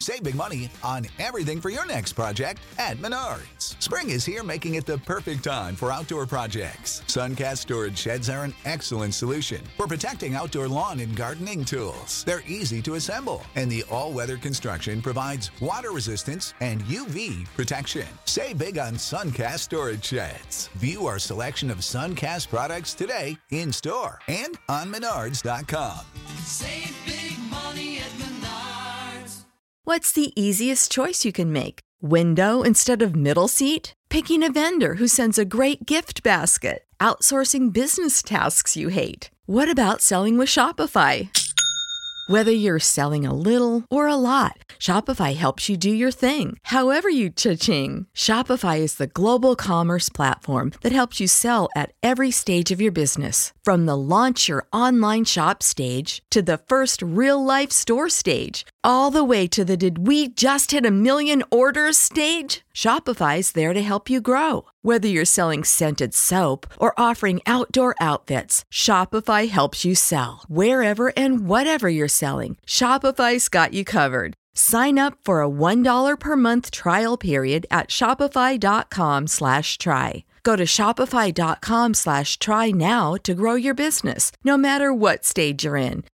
Save big money on everything for your next project at Menards. Spring is here, making it the perfect time for outdoor projects. Suncast storage sheds are an excellent solution for protecting outdoor lawn and gardening tools. They're easy to assemble, and the all-weather construction provides water resistance and UV protection. Save big on Suncast storage sheds. View our selection of Suncast products today in store and on Menards.com. Save big money at Menards. What's the easiest choice you can make? Window instead of middle seat? Picking a vendor who sends a great gift basket? Outsourcing business tasks you hate? What about selling with Shopify? Whether you're selling a little or a lot, Shopify helps you do your thing, however you cha-ching. Shopify is the global commerce platform that helps you sell at every stage of your business. From the launch your online shop stage to the first real-life store stage, all the way to the did we just hit 1 million orders stage. Shopify's there to help you grow. Whether you're selling scented soap or offering outdoor outfits, Shopify helps you sell. Wherever and whatever you're selling, Shopify's got you covered. Sign up for a $1 per month trial period at shopify.com/try. Go to shopify.com/try now to grow your business, no matter what stage you're in.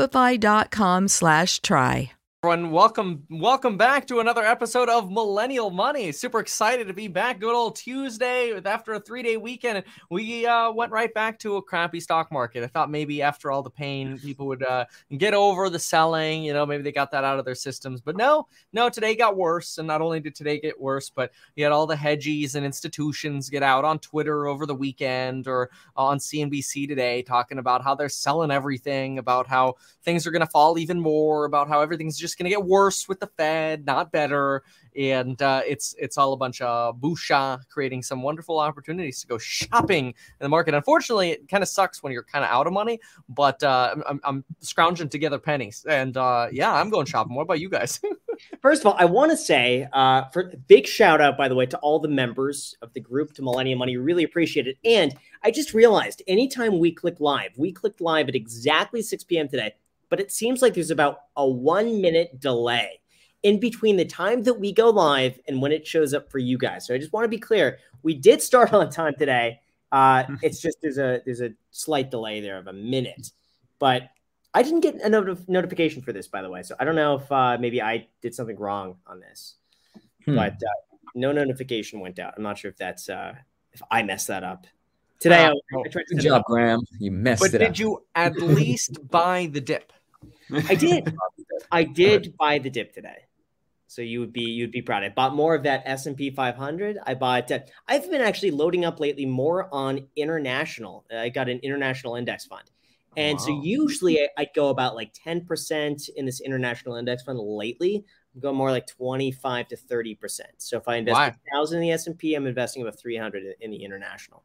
Shopify.com/try. Everyone, welcome back to another episode of Millennial Money. Super excited to be back. Good old Tuesday after a 3-day weekend. We went right back to a crappy stock market. I thought maybe after all the pain, people would get over the selling. Maybe they got that out of their systems. But no, today got worse. And not only did today get worse, but you had all the hedgies and institutions get out on Twitter over the weekend or on CNBC today talking about how they're selling everything, about how things are going to fall even more, about how everything's just going to get worse with the Fed, not better. And it's all a bunch of bousha, creating some wonderful opportunities to go shopping in the market. Unfortunately, it kind of sucks when you're kind of out of money, but I'm scrounging together pennies. And I'm going shopping. What about you guys? First of all, I want to say for big shout out, by the way, to all the members of the group, to Millennium Money. Really appreciate it. And I just realized anytime we clicked live at exactly 6 p.m. today, but it seems like there's about a 1-minute delay in between the time that we go live and when it shows up for you guys. So I just want to be clear. We did start on time today. It's just there's a slight delay there of a minute. But I didn't get a notification for this, by the way. So I don't know if maybe I did something wrong on this. But no notification went out. I'm not sure if that's if I messed that up. Today, I tried to good job, Graham. You messed it up. But did you at least buy the dip? I did. I did buy the dip today. So you'd be proud. I bought more of that S&P 500. I've been actually loading up lately more on international. I got an international index fund. And so usually I go about like 10% in this international index fund. Lately, I'm going more like 25 to 30%. So if I invest 1,000 in the S&P, I'm investing about 300 in the international.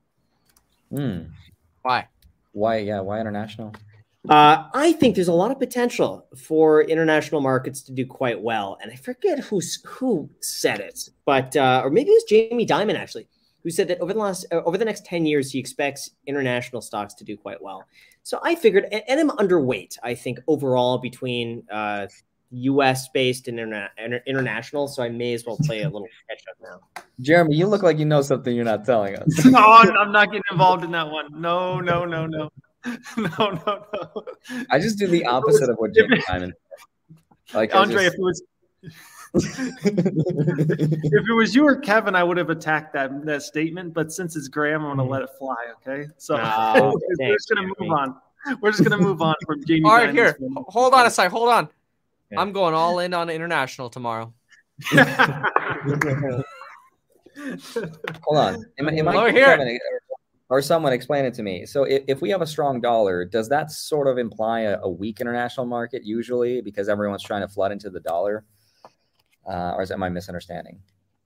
Why? Why international? I think there's a lot of potential for international markets to do quite well. And I forget who said it, but or maybe it was Jamie Dimon actually, who said that over the next 10 years, he expects international stocks to do quite well. So I figured, and I'm underweight, I think, overall between U.S.-based and international, so I may as well play a little catch-up now. Jeremy, you look like you know something you're not telling us. No, I'm not getting involved in that one. No. No. I just do the opposite of what Jamie Dimon. Like Andre, if it was you or Kevin, I would have attacked that statement. But since it's Graham, I'm going to let it fly. Okay, so we're just going to move on. We're just going to move on from Jamie. All right, here. Hold on a sec. Hold on. Yeah. I'm going all in on international tomorrow. Hold on. Am I here? Or someone explain it to me. So if we have a strong dollar, does that sort of imply a weak international market usually because everyone's trying to flood into the dollar? Or is that my misunderstanding?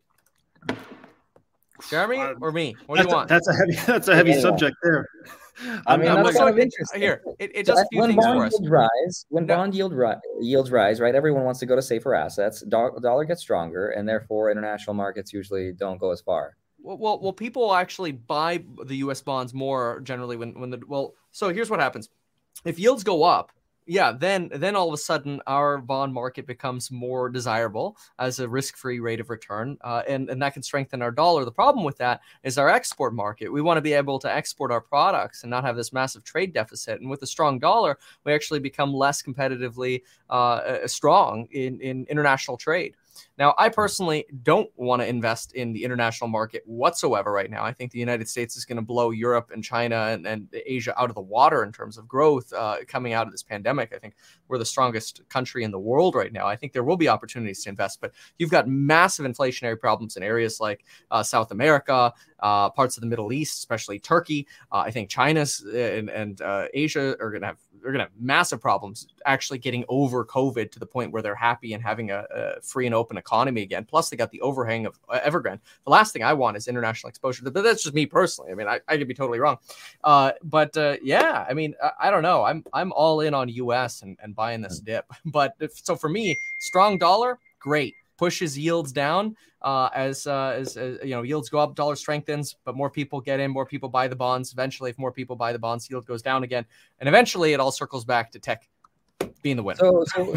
Jeremy or me? What do you want? That's a heavy subject there. I mean, that's kind of interesting. Here, it does a few things for us. Bond yields rise, right? Everyone wants to go to safer assets. Dollar gets stronger, and therefore international markets usually don't go as far. Well, people actually buy the U.S. bonds more generally so here's what happens. If yields go up, yeah, then all of a sudden our bond market becomes more desirable as a risk-free rate of return, and that can strengthen our dollar. The problem with that is our export market. We want to be able to export our products and not have this massive trade deficit. And with a strong dollar, we actually become less competitively strong in international trade. Now, I personally don't want to invest in the international market whatsoever right now. I think the United States is going to blow Europe and China and Asia out of the water in terms of growth coming out of this pandemic. I think we're the strongest country in the world right now. I think there will be opportunities to invest, but you've got massive inflationary problems in areas like South America, parts of the Middle East, especially Turkey. I think China's and Asia are going to have massive problems actually getting over COVID to the point where they're happy and having a free and open economy again. Plus, they got the overhang of Evergrande. The last thing I want is international exposure, but that's just me personally. I mean, I could be totally wrong. Yeah, I mean, I don't know. I'm all in on US and buying this dip. But so for me, strong dollar, great. Pushes yields down as yields go up, dollar strengthens, but more people get in, more people buy the bonds. Eventually, if more people buy the bonds, yield goes down again, and eventually it all circles back to tech being the winner.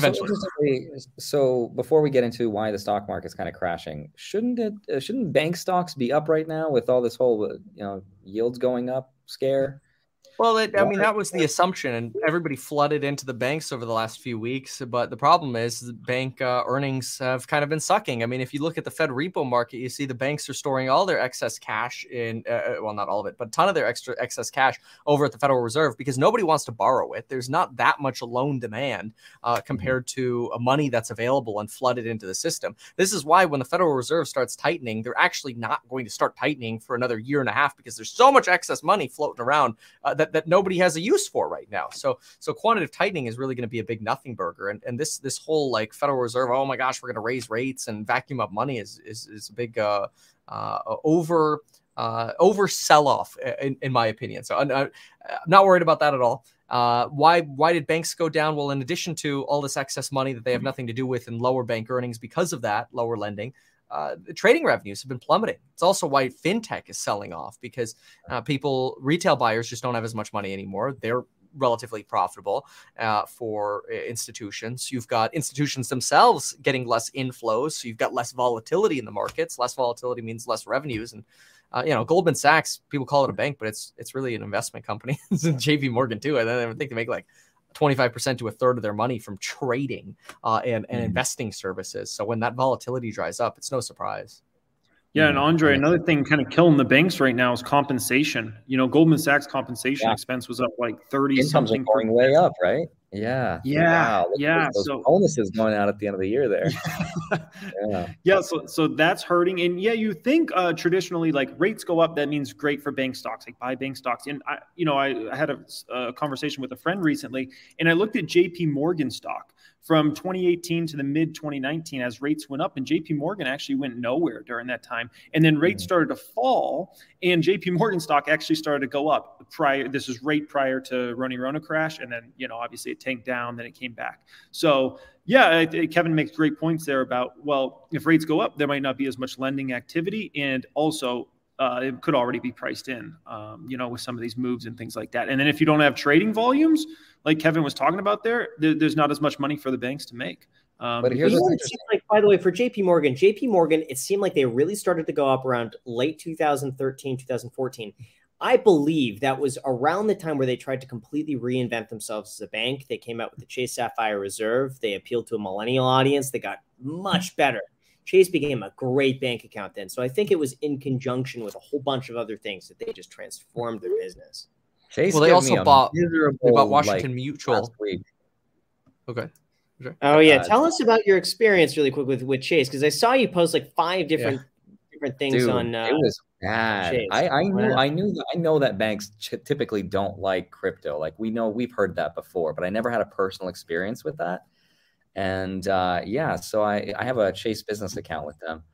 So before we get into why the stock market's kind of crashing, shouldn't bank stocks be up right now with all this whole yields going up scare? Well, I mean, that was the assumption, and everybody flooded into the banks over the last few weeks. But the problem is the bank earnings have kind of been sucking. I mean, if you look at the Fed repo market, you see the banks are storing all their excess cash in, well, not all of it, but a ton of their excess cash over at the Federal Reserve because nobody wants to borrow it. There's not that much loan demand compared to money that's available and flooded into the system. This is why when the Federal Reserve starts tightening, they're actually not going to start tightening for another year and a half because there's so much excess money floating around that nobody has a use for right now. So quantitative tightening is really going to be a big nothing burger. And this whole like Federal Reserve, oh my gosh, we're going to raise rates and vacuum up money is a big over sell off in my opinion. So I'm not worried about that at all. Why did banks go down? Well, in addition to all this excess money that they have nothing to do with and lower bank earnings because of that, lower lending, the trading revenues have been plummeting. It's also why fintech is selling off because retail buyers just don't have as much money anymore. They're relatively profitable for institutions. You've got institutions themselves getting less inflows. So you've got less volatility in the markets. Less volatility means less revenues. And Goldman Sachs, people call it a bank, but it's really an investment company. It's JP Morgan too. I think they make like 25% to a third of their money from trading and investing services. So when that volatility dries up, it's no surprise. Yeah, and Andre, another thing kind of killing the banks right now is compensation. Goldman Sachs compensation expense was up like 30 something. Going way up, right? Yeah. Yeah. Wow. Yeah. Those bonuses going out at the end of the year there. Yeah. So that's hurting. And yeah, you think traditionally like rates go up, that means great for bank stocks, like buy bank stocks. And I had a conversation with a friend recently and I looked at JP Morgan stock from 2018 to the mid 2019 as rates went up, and JP Morgan actually went nowhere during that time. And then rates started to fall and JP Morgan stock actually started to go up this is prior to Rona crash. And then, obviously it tanked down, then it came back. So yeah, Kevin makes great points there about, well, if rates go up, there might not be as much lending activity. And also it could already be priced in, with some of these moves and things like that. And then if you don't have trading volumes, like Kevin was talking about there's not as much money for the banks to make. But here's what it seems like, by the way, for JP Morgan, it seemed like they really started to go up around late 2013, 2014. I believe that was around the time where they tried to completely reinvent themselves as a bank. They came out with the Chase Sapphire Reserve. They appealed to a millennial audience. They got much better. Chase became a great bank account then. So I think it was in conjunction with a whole bunch of other things that they just transformed their business. Chase they also bought Washington Mutual. Okay. Sure. Oh yeah, tell us about your experience really quick with Chase, because I saw you post like 5 different things. Dude, on. It was bad. Chase. I know that banks typically don't like crypto. Like we've heard that before, but I never had a personal experience with that. And so I have a Chase business account with them,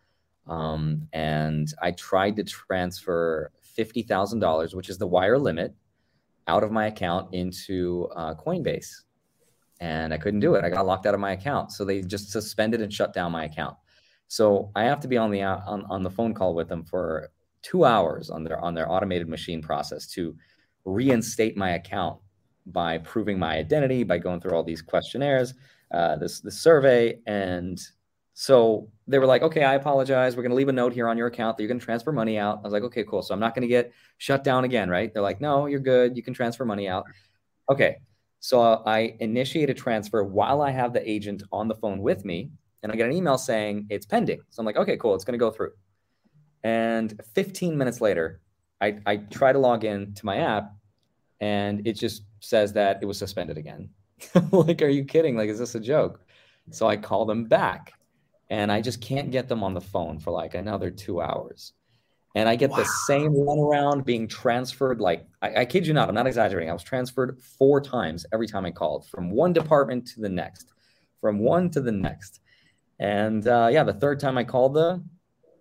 and I tried to transfer $50,000, which is the wire limit, out of my account into Coinbase. And I couldn't do it. I got locked out of my account. So they just suspended and shut down my account. So I have to be on the phone call with them for 2 hours on their automated machine process to reinstate my account by proving my identity, by going through all these questionnaires, this survey. And so they were like, okay, I apologize. We're going to leave a note here on your account that you're going to transfer money out. I was like, okay, cool. So I'm not going to get shut down again, right? They're like, no, you're good. You can transfer money out. Okay. So I initiate a transfer while I have the agent on the phone with me, and I get an email saying it's pending. So I'm like, okay, cool. It's going to go through. And 15 minutes later, I try to log in to my app, and it just says that it was suspended again. Like, are you kidding? Like, is this a joke? So I call them back, and I just can't get them on the phone for like another 2 hours. And I get the same runaround being transferred. Like, I kid you not, I'm not exaggerating. I was transferred 4 times every time I called, from one department to the next, from one to the next. And the third time I called them,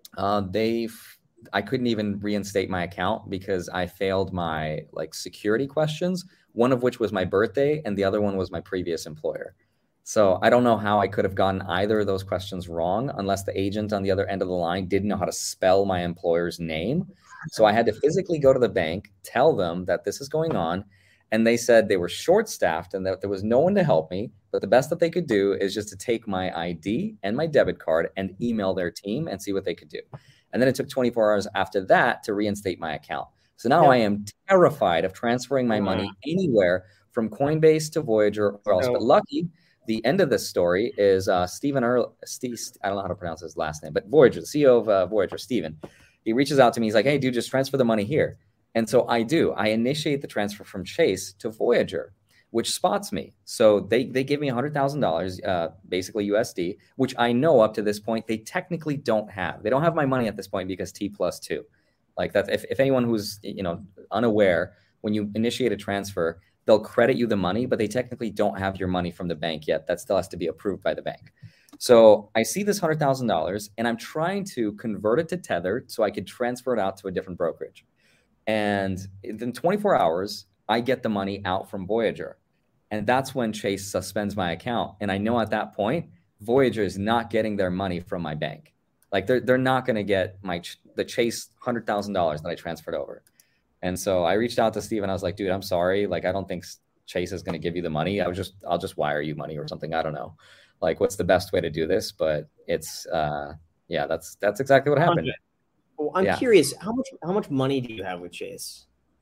I couldn't even reinstate my account because I failed my like security questions, one of which was my birthday and the other one was my previous employer. So I don't know how I could have gotten either of those questions wrong unless the agent on the other end of the line didn't know how to spell my employer's name. So I had to physically go to the bank, tell them that this is going on. And they said they were short-staffed and that there was no one to help me. But the best that they could do is just to take my ID and my debit card and email their team and see what they could do. And then it took 24 hours after that to reinstate my account. So now I am terrified of transferring my money anywhere from Coinbase to Voyager or else. But lucky, the end of this story is Stephen Earl. I don't know how to pronounce his last name, but Voyager, the CEO of Voyager, Stephen. He reaches out to me. He's like, hey, dude, just transfer the money here. And so I do. I initiate the transfer from Chase to Voyager, which spots me. So they give me $100,000, basically USD, which I know up to this point they technically don't have. They don't have my money at this point because T+2. Like that, if anyone who's unaware, when you initiate a transfer, they'll credit you the money, but they technically don't have your money from the bank yet. That still has to be approved by the bank. So I see this $100,000 and I'm trying to convert it to Tether so I could transfer it out to a different brokerage. And in 24 hours, I get the money out from Voyager. And that's when Chase suspends my account. And I know at that point, Voyager is not getting their money from my bank. Like they're not going to get the Chase $100,000 that I transferred over. And so I reached out to Steve and I was like, dude, I'm sorry. Like, I don't think Chase is going to give you the money. I'll just wire you money or something. I don't know. Like, what's the best way to do this? But it's, that's exactly what happened. Well, I'm curious, how much money do you have with Chase?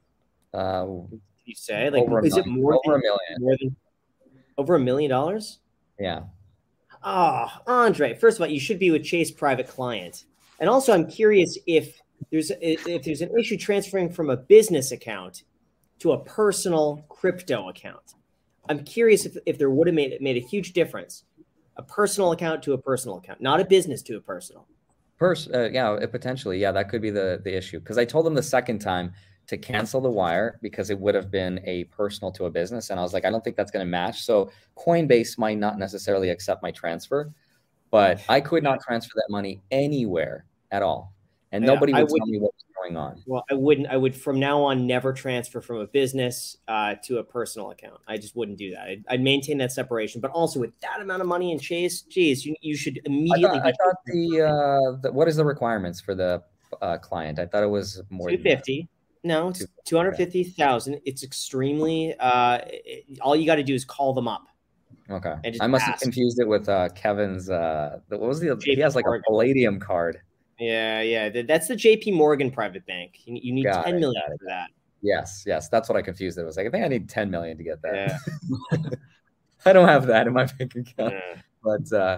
You say, like, is it more over $1 million? Over $1 million? Yeah. Oh, Andre, first of all, you should be with Chase Private Client. And also, I'm curious if there's an issue transferring from a business account to a personal crypto account. I'm curious if there would have made a huge difference, a personal account to a personal account, not a business to a personal. Potentially. Yeah, that could be the issue. Because I told them the second time to cancel the wire because it would have been a personal to a business. And I was like, I don't think that's going to match. So Coinbase might not necessarily accept my transfer, but I could not transfer that money anywhere at all. And nobody would tell me what was going on. Well, I would from now on never transfer from a business to a personal account. I just wouldn't do that. I'd maintain that separation. But also with that amount of money in Chase, geez, you should immediately. I thought what is the requirements for the client? I thought it was more 250. No, it's 250,000. It's extremely. All you got to do is call them up. Okay, I must have confused it with Kevin's. What was he has like a Palladium card. Yeah. That's the JP Morgan private bank. You need 10 million for that. Yes. That's what I confused. It was like, I think I need 10 million to get that. Yeah. I don't have that in my bank account. But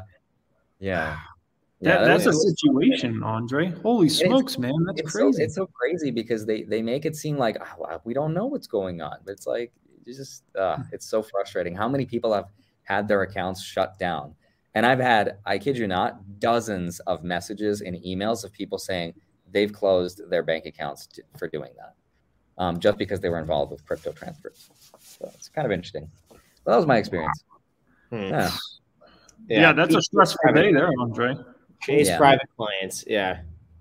that's a situation, Andre. Holy smokes, man. That's crazy. It's so crazy because they make it seem like we don't know what's going on. But it's like, it's so frustrating. How many people have had their accounts shut down? And I've had, I kid you not, dozens of messages and emails of people saying they've closed their bank accounts for doing that, just because they were involved with crypto transfers. So it's kind of interesting. Well, that was my experience. Yeah, that's a stressful day there, Andre. Chase private clients, yeah.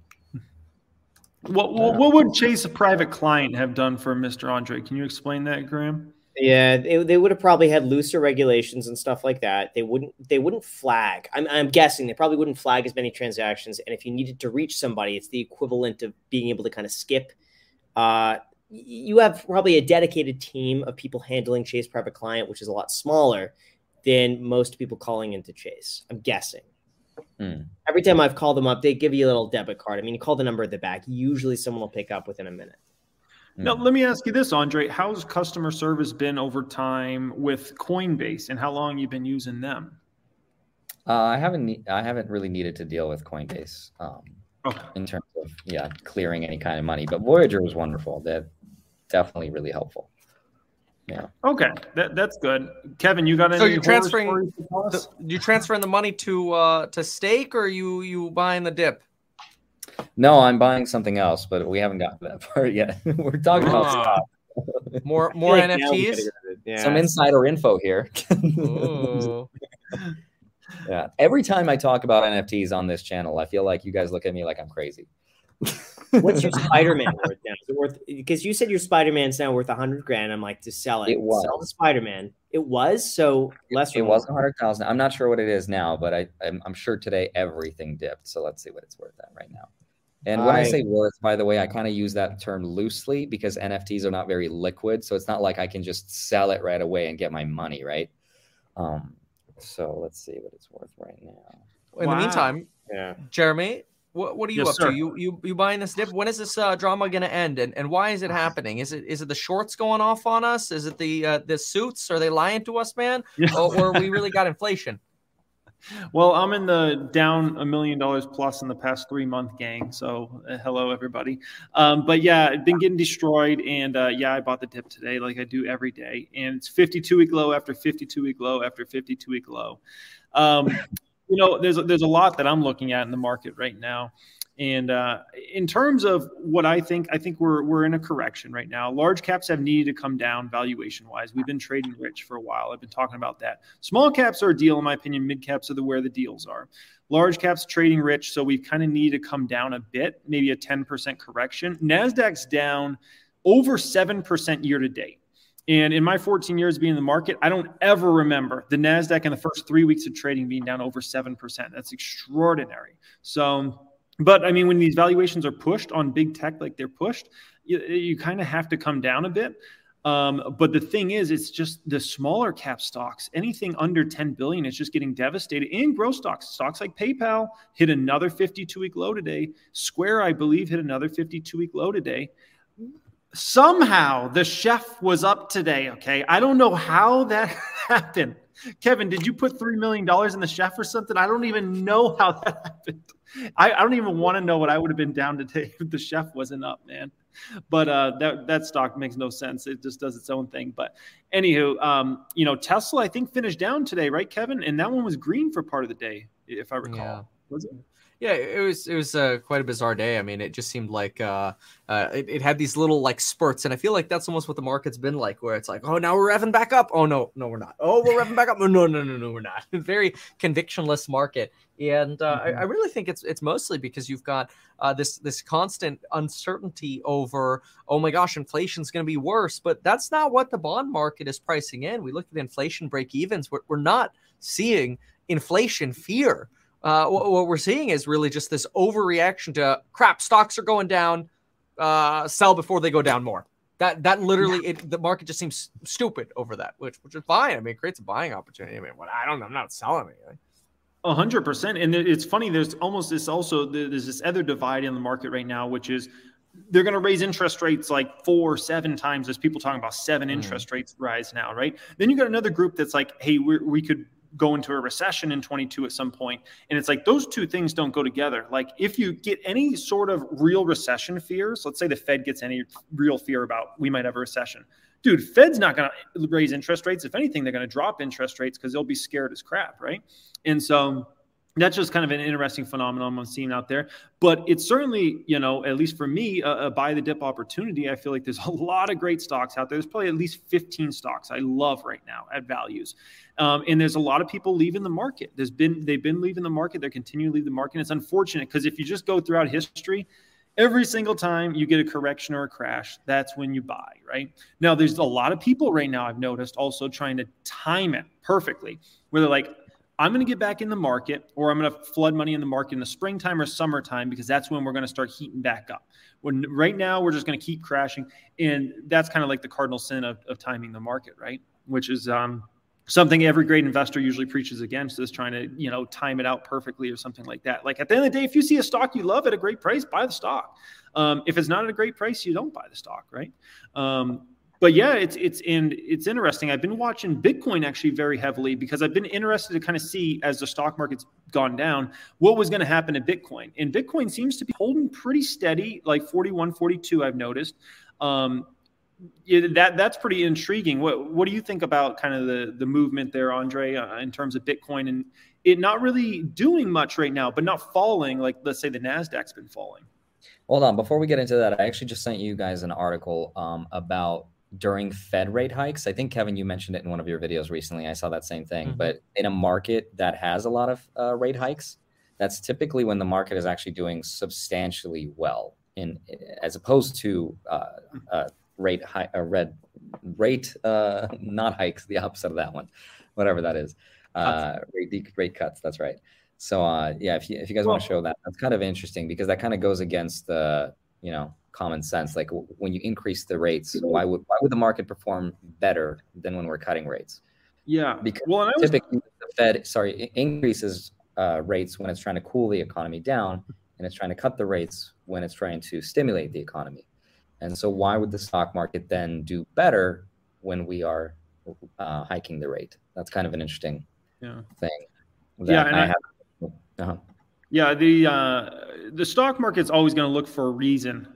What would Chase a private client have done for Mr. Andre? Can you explain that, Graham? Yeah, they would have probably had looser regulations and stuff like that. They wouldn't flag. I'm guessing they probably wouldn't flag as many transactions. And if you needed to reach somebody, it's the equivalent of being able to kind of skip you have probably a dedicated team of people handling Chase Private Client, which is a lot smaller than most people calling into Chase, I'm guessing. Every time I've called them up, they give you a little debit card. I mean, you call the number at the back. Usually someone will pick up within a minute. Now, let me ask you this, Andre. How's customer service been over time with Coinbase, and how long you've been using them? I haven't really needed to deal with Coinbase in terms of clearing any kind of money, but Voyager was wonderful. They're definitely really helpful. Yeah. Okay, that's good. Kevin, you got any? So you're transferring? You transferring the money to stake, or you buying the dip? No, I'm buying something else, but we haven't gotten that far yet. We're talking about stock. More NFTs. Some insider info here. Yeah. Every time I talk about NFTs on this channel, I feel like you guys look at me like I'm crazy. What's your Spider-Man worth now? Is it worth? Because you said your Spider-Man's now worth $100,000. I'm like, to sell it. It was. Sell the Spider-Man. It was so less. It was 100,000. I'm not sure what it is now, but I'm sure today everything dipped. So let's see what it's worth at right now. And when I say worth, by the way, I kind of use that term loosely because NFTs are not very liquid. So it's not like I can just sell it right away and get my money, right? So let's see what it's worth right now. In the meantime, Jeremy, what are you up to? You buying this dip? When is this drama going to end? And why is it happening? Is it the shorts going off on us? Is it the suits? Are they lying to us, man? Or we really got inflation? Well, I'm in the down $1 million plus in the past 3-month gang. So hello, everybody. But yeah, I've been getting destroyed. And I bought the dip today like I do every day. And it's 52-week low after 52-week low after 52-week low. There's a lot that I'm looking at in the market right now. And in terms of what I think we're in a correction right now. Large caps have needed to come down valuation wise. We've been trading rich for a while. I've been talking about that. Small caps are a deal, in my opinion. Mid caps are where the deals are. Large caps trading rich, so we kind of need to come down a bit, maybe a 10% correction. NASDAQ's down over 7% year to date. And in my 14 years being in the market, I don't ever remember the NASDAQ in the first 3 weeks of trading being down over 7%. That's extraordinary. So, but I mean, when these valuations are pushed on big tech like they're pushed, you kind of have to come down a bit. But the thing is, it's just the smaller cap stocks, anything under 10 billion, it's just getting devastated. And growth stocks like PayPal hit another 52-week low today. Square, I believe, hit another 52-week low today. Somehow the chef was up today. Okay. I don't know how that happened. Kevin, did you put $3 million in the chef or something? I don't even know how that happened. I don't even want to know what I would have been down today if the chef wasn't up, man. But that stock makes no sense. It just does its own thing. But anywho, Tesla, I think, finished down today, right, Kevin? And that one was green for part of the day, if I recall. Yeah. Was it? Yeah, it was quite a bizarre day. I mean, it just seemed like it had these little like spurts, and I feel like that's almost what the market's been like, where it's like, oh, now we're revving back up. Oh no, we're not. Oh, we're revving back up. No, we're not. Very convictionless market, and I really think it's mostly because you've got this constant uncertainty over, oh my gosh, inflation's going to be worse, but that's not what the bond market is pricing in. We look at inflation break evens. We're not seeing inflation fear. What we're seeing is really just this overreaction to crap. Stocks are going down. Sell before they go down more. That literally, the market just seems stupid over that, which is fine. I mean, it creates a buying opportunity. I mean, I'm not selling anything. 100%. And it's funny. There's this other divide in the market right now, which is they're going to raise interest rates like 4-7 times. There's people talking about 7 interest rates rise now, right? Then you got another group that's like, hey, we could go into a recession in 22 at some point. And it's like those two things don't go together. Like if you get any sort of real recession fears, let's say the Fed gets any real fear about we might have a recession. Dude, Fed's not going to raise interest rates. If anything, they're going to drop interest rates because they'll be scared as crap, right? And so that's just kind of an interesting phenomenon I'm seeing out there. But it's certainly, at least for me, a buy the dip opportunity. I feel like there's a lot of great stocks out there. There's probably at least 15 stocks I love right now at values. And there's a lot of people leaving the market. They've been leaving the market. They're continuing to leave the market. And it's unfortunate because if you just go throughout history, every single time you get a correction or a crash, that's when you buy, right? Now, there's a lot of people right now I've noticed also trying to time it perfectly, where they're like, I'm going to get back in the market, or I'm going to flood money in the market in the springtime or summertime, because that's when we're going to start heating back up. When right now we're just going to keep crashing. And that's kind of like the cardinal sin of timing the market, right? Which is something every great investor usually preaches against, is trying to, time it out perfectly or something like that. Like, at the end of the day, if you see a stock you love at a great price, buy the stock. If it's not at a great price, you don't buy the stock, right? But yeah, it's interesting. I've been watching Bitcoin actually very heavily, because I've been interested to kind of see, as the stock market's gone down, what was going to happen to Bitcoin. And Bitcoin seems to be holding pretty steady, like 41, 42, I've noticed. That's pretty intriguing. What do you think about kind of the movement there, Andre, in terms of Bitcoin, and it not really doing much right now, but not falling like, let's say, the NASDAQ's been falling? Hold on. Before we get into that, I actually just sent you guys an article about during Fed rate hikes. I think, Kevin, you mentioned it in one of your videos recently. I saw that same thing. Mm-hmm. But in a market that has a lot of rate hikes, that's typically when the market is actually doing substantially well, as opposed to rate not hikes, the opposite of that one, whatever that is. Rate cuts. That's right. So if you guys want to show that, that's kind of interesting, because that kind of goes against the common sense. Like, when you increase the rates, why would the market perform better than when we're cutting rates? Yeah, because typically the Fed increases rates when it's trying to cool the economy down, and it's trying to cut the rates when it's trying to stimulate the economy. And so why would the stock market then do better when we are hiking the rate? That's kind of an interesting thing. The stock market's always going to look for a reason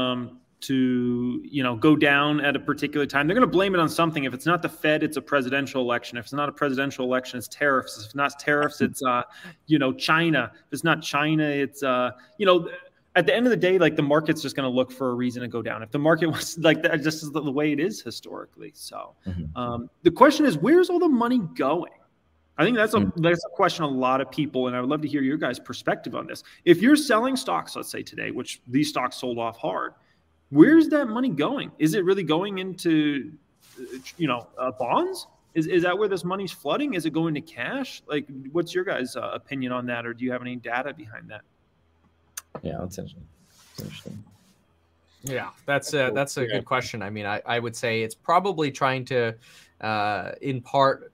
to go down at a particular time. They're going to blame it on something. If it's not the Fed, it's a presidential election. If it's not a presidential election, it's tariffs. If it's not tariffs, it's China. If it's not China, it's at the end of the day, like, the market's just going to look for a reason to go down. If the market was like that, just is the way it is historically. So the question is, where's all the money going? I think that's a question a lot of people, and I would love to hear your guys' perspective on this. If you're selling stocks, let's say today, which these stocks sold off hard, where's that money going? Is it really going into, bonds? Is that where this money's flooding? Is it going to cash? Like, what's your guys' opinion on that, or do you have any data behind that? Yeah, that's interesting. Yeah, that's a good question. I mean, I would say it's probably trying to, in part.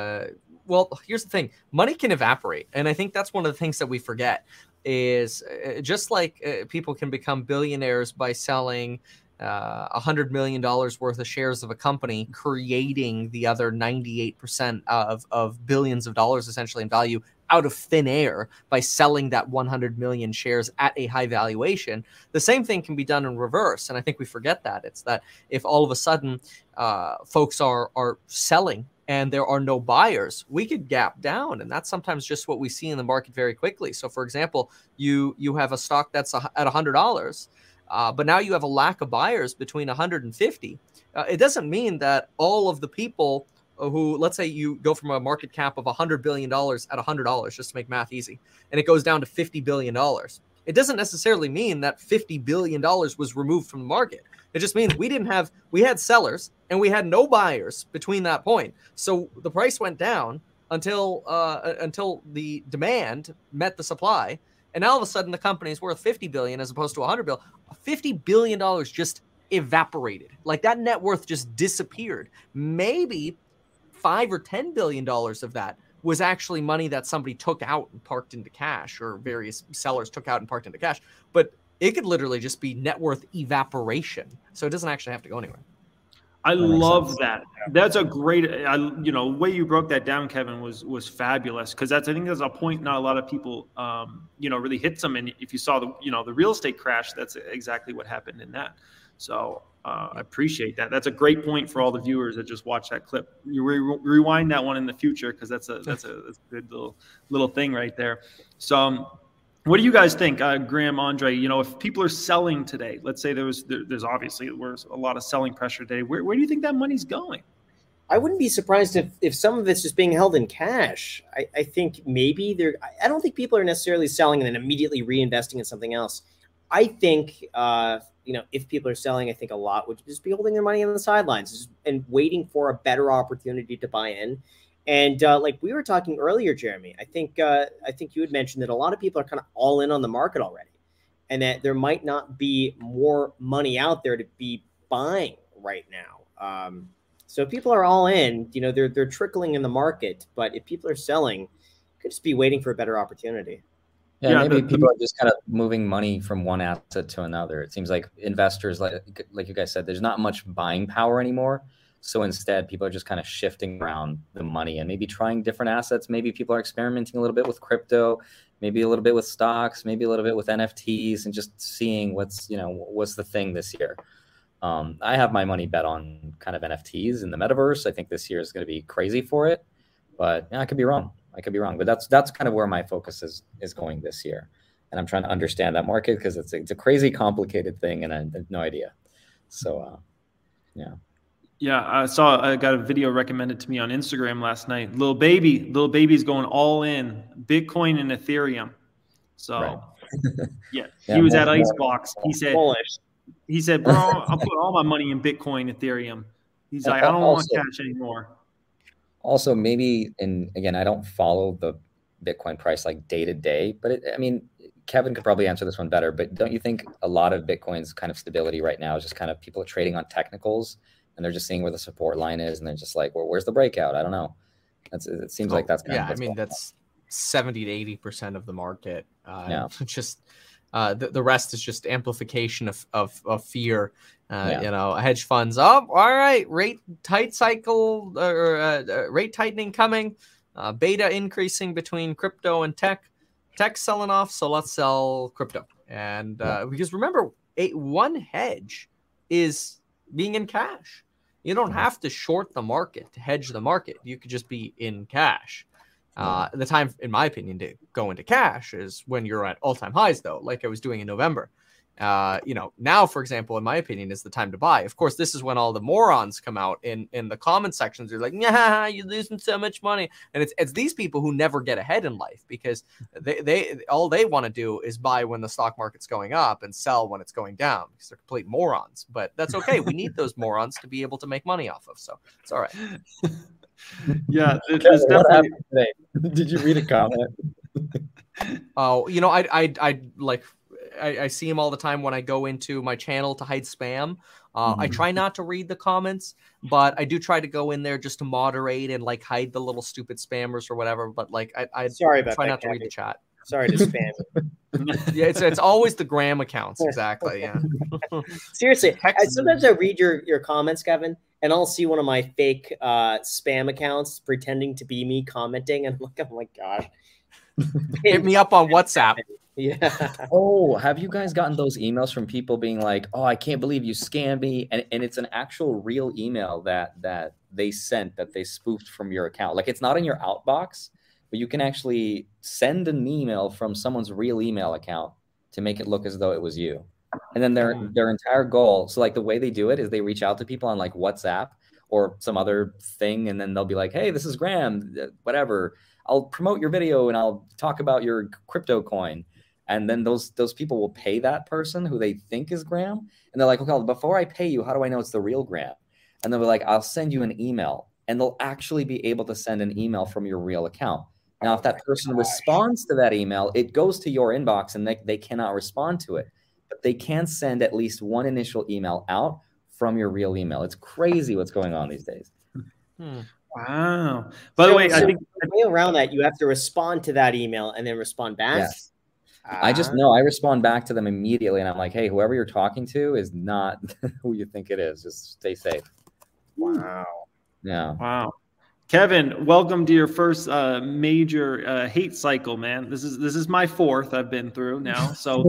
Well, here's the thing: money can evaporate, and I think that's one of the things that we forget. Is just like people can become billionaires by selling $100 million worth of shares of a company, creating the other 98% of billions of dollars essentially in value out of thin air by selling that 100 million shares at a high valuation. The same thing can be done in reverse. And I think we forget that. It's that if all of a sudden folks are selling and there are no buyers, we could gap down. And that's sometimes just what we see in the market very quickly. So for example, you have a stock that's at $100, but now you have a lack of buyers between 150. It doesn't mean that all of the people who, let's say you go from a market cap of $100 billion at $100, just to make math easy, and it goes down to $50 billion. It doesn't necessarily mean that $50 billion was removed from the market. It just means we had sellers and we had no buyers between that point. So the price went down until the demand met the supply. And now all of a sudden the company is worth $50 billion as opposed to $100 billion. $50 billion just evaporated. Like, that net worth just disappeared. Maybe $5 or $10 billion of that was actually money that somebody took out and parked into cash, or various sellers took out and parked into cash. But it could literally just be net worth evaporation. So it doesn't actually have to go anywhere. I love that. That's a great, the way you broke that down, Kevin, was fabulous. Cause I think that's a point not a lot of people, really hits them. And if you saw the real estate crash, that's exactly what happened in that. So I appreciate that. That's a great point for all the viewers that just watch that clip. You rewind that one in the future, because that's a good little thing right there. So what do you guys think, Graham, Andre? If people are selling today, let's say there's obviously a lot of selling pressure today. Where do you think that money's going? I wouldn't be surprised if some of it's just being held in cash. I think maybe I don't think people are necessarily selling and then immediately reinvesting in something else. I think, if people are selling, I think a lot would just be holding their money on the sidelines and waiting for a better opportunity to buy in. And like we were talking earlier, Jeremy, I think you had mentioned that a lot of people are kind of all in on the market already, and that there might not be more money out there to be buying right now. So if people are all in, they're trickling in the market. But if people are selling, could just be waiting for a better opportunity. Yeah, maybe people are just kind of moving money from one asset to another. It seems like investors, like you guys said, there's not much buying power anymore. So instead, people are just kind of shifting around the money and maybe trying different assets. Maybe people are experimenting a little bit with crypto, maybe a little bit with stocks, maybe a little bit with NFTs, and just seeing what's the thing this year. I have my money bet on kind of NFTs in the metaverse. I think this year is going to be crazy for it, but I could be wrong. But that's kind of where my focus is going this year. And I'm trying to understand that market because it's a crazy complicated thing and I have no idea. So, yeah. Yeah, I got a video recommended to me on Instagram last night. Little baby's going all in Bitcoin and Ethereum. So, right. yeah, he was at Icebox. He said, bro, I'll put all my money in Bitcoin, Ethereum. He's like, I don't want cash anymore. Also, maybe, and again, I don't follow the Bitcoin price like day to day, but Kevin could probably answer this one better. But don't you think a lot of Bitcoin's kind of stability right now is just kind of people are trading on technicals? And they're just seeing where the support line is, and they're just like, well, where's the breakout? I don't know. It seems like that's kind of that's 70 to 80% of the market. Just the rest is just amplification of fear. Hedge funds. Oh, all right, rate cycle or rate tightening coming. Beta increasing between crypto and tech. Tech selling off, so let's sell crypto. And because remember, one hedge is being in cash. You don't have to short the market to hedge the market. You could just be in cash. The time, in my opinion, to go into cash is when you're at all-time highs, though, like I was doing in November. Now, for example, in my opinion, is the time to buy. Of course, this is when all the morons come out in the comment sections. They're like, "Yeah, you're losing so much money," and it's these people who never get ahead in life because they all they want to do is buy when the stock market's going up and sell when it's going down because they're complete morons. But that's okay. We need those morons to be able to make money off of. So it's all right. Yeah, there's definitely. Today? Did you read a comment? Oh, I see them all the time when I go into my channel to hide spam. I try not to read the comments, but I do try to go in there just to moderate and like hide the little stupid spammers or whatever. But like I try not to read the chat. Sorry to spam. Yeah, it's always the Graham accounts. Exactly. Yeah. Seriously, sometimes I read your comments, Kevin, and I'll see one of my fake spam accounts pretending to be me commenting, and I'm like, oh my gosh. Hit me up on WhatsApp. Yeah. Oh, have you guys gotten those emails from people being like, "Oh, I can't believe you scammed me," and it's an actual real email that they sent that they spoofed from your account. Like it's not in your outbox, but you can actually send an email from someone's real email account to make it look as though it was you. And then their entire goal. So like the way they do it is they reach out to people on like WhatsApp or some other thing, and then they'll be like, "Hey, this is Graham, whatever. I'll promote your video and I'll talk about your crypto coin." And then those people will pay that person who they think is Graham. And they're like, "Okay, before I pay you, how do I know it's the real Graham?" And they'll be like, "I'll send you an email." And they'll actually be able to send an email from your real account. Now, if that person responds to that email, it goes to your inbox and they cannot respond to it. But they can send at least one initial email out from your real email. It's crazy what's going on these days. Wow. By the way, I think the way around that, you have to respond to that email and then respond back. Yes. I respond back to them immediately, and I'm like, "Hey, whoever you're talking to is not who you think it is. Just stay safe." Wow. Yeah. Wow. Kevin, welcome to your first major hate cycle, man. This is my fourth I've been through now. So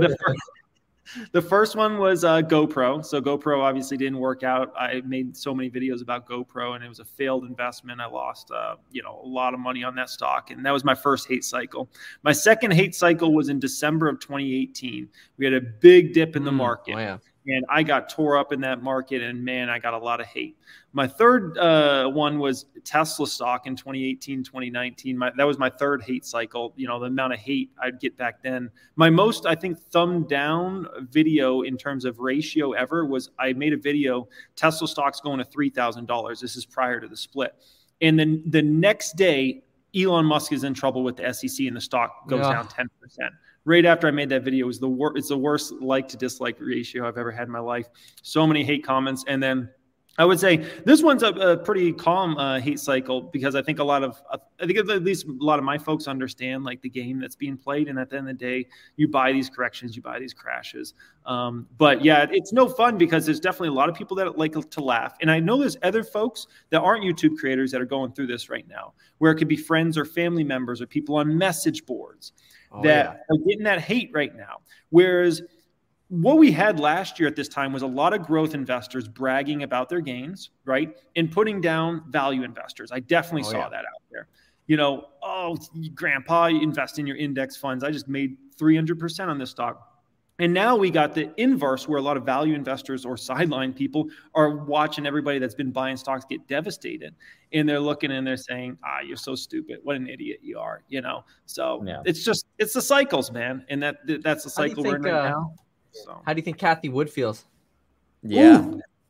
the first one was GoPro. So GoPro obviously didn't work out. I made so many videos about GoPro, and it was a failed investment. I lost, a lot of money on that stock, and that was my first hate cycle. My second hate cycle was in December of 2018. We had a big dip in the market. Oh, yeah. And I got tore up in that market, and man, I got a lot of hate. My third one was Tesla stock in 2018, 2019. That was my third hate cycle. The amount of hate I'd get back then. My most, I think, thumb down video in terms of ratio ever was I made a video, Tesla stock's going to $3,000. This is prior to the split. And then the next day, Elon Musk is in trouble with the SEC and the stock goes down 10%. Right after I made that video, it's the worst like to dislike ratio I've ever had in my life. So many hate comments. And then I would say this one's a pretty calm hate cycle, because I think at least a lot of my folks understand like the game that's being played. And at the end of the day, you buy these corrections, you buy these crashes. But yeah, it's no fun, because there's definitely a lot of people that like to laugh. And I know there's other folks that aren't YouTube creators that are going through this right now, where it could be friends or family members or people on message boards that are getting that hate right now. Whereas what we had last year at this time was a lot of growth investors bragging about their gains, right? And putting down value investors. I definitely saw that out there. You know, oh, grandpa, you invest in your index funds. I just made 300% on this stock. And now we got the inverse, where a lot of value investors or sideline people are watching everybody that's been buying stocks get devastated. And they're looking and they're saying, you're so stupid. What an idiot you are, you know? So it's the cycles, man. And that's the cycle we're in right now. So. How do you think Cathie Wood feels? Yeah.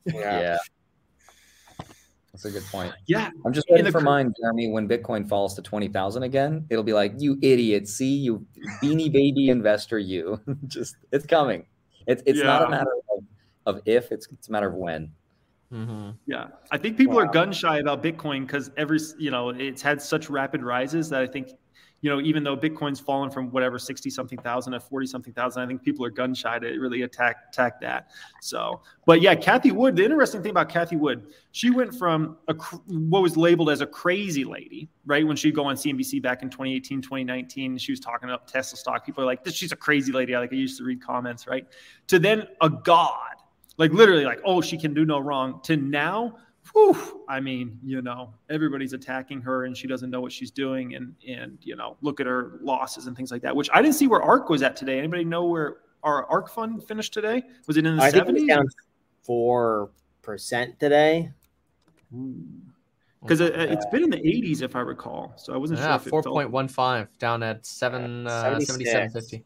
That's a good point. Yeah. I'm just waiting for mine, Jeremy. When Bitcoin falls to 20,000 again, it'll be like, you idiot. See, you beanie baby investor, you. It's coming. It's not a matter of if, it's a matter of when. Mm-hmm. Yeah. I think people are gun shy about Bitcoin because it's had such rapid rises that I think, even though Bitcoin's fallen from whatever 60 something thousand to 40 something thousand, I think people are gun shy to really attack that. So, but yeah, Cathie Wood, the interesting thing about Cathie Wood, she went from what was labeled as a crazy lady, right? When she'd go on CNBC back in 2018, 2019, she was talking about Tesla stock. People are like, she's a crazy lady. I used to read comments, right? To then a god, like literally like, oh, she can do no wrong, to now, I mean, everybody's attacking her and she doesn't know what she's doing. And look at her losses and things like that, which I didn't see where ARK was at today. Anybody know where our ARK fund finished today? Was it in the 70s? I think it was down 4% today. Because it's been in the 80s, if I recall. So I wasn't sure. 4.15 down at 77.50.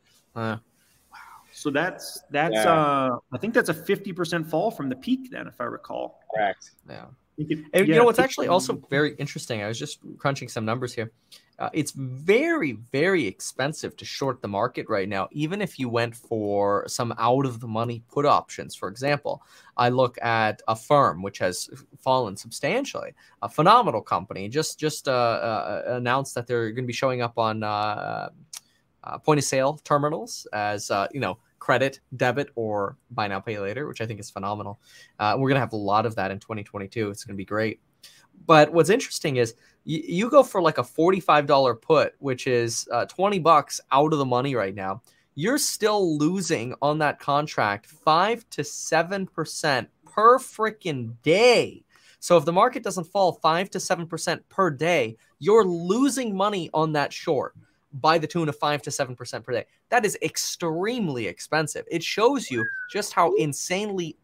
So that's I think that's a 50% fall from the peak then, if I recall. Correct. Yeah. And what's actually also very interesting, I was just crunching some numbers here. It's very, very expensive to short the market right now, even if you went for some out of the money put options. For example, I look at Affirm, which has fallen substantially. A phenomenal company, just announced that they're going to be showing up on point of sale terminals as credit, debit, or buy now, pay later, which I think is phenomenal. We're going to have a lot of that in 2022. It's going to be great. But what's interesting is you go for like a $45 put, which is $20 out of the money right now. You're still losing on that contract 5 to 7% per freaking day. So if the market doesn't fall 5 to 7% per day, you're losing money on that short by the tune of 5 to 7% per day. That is extremely expensive. It shows you just how insanely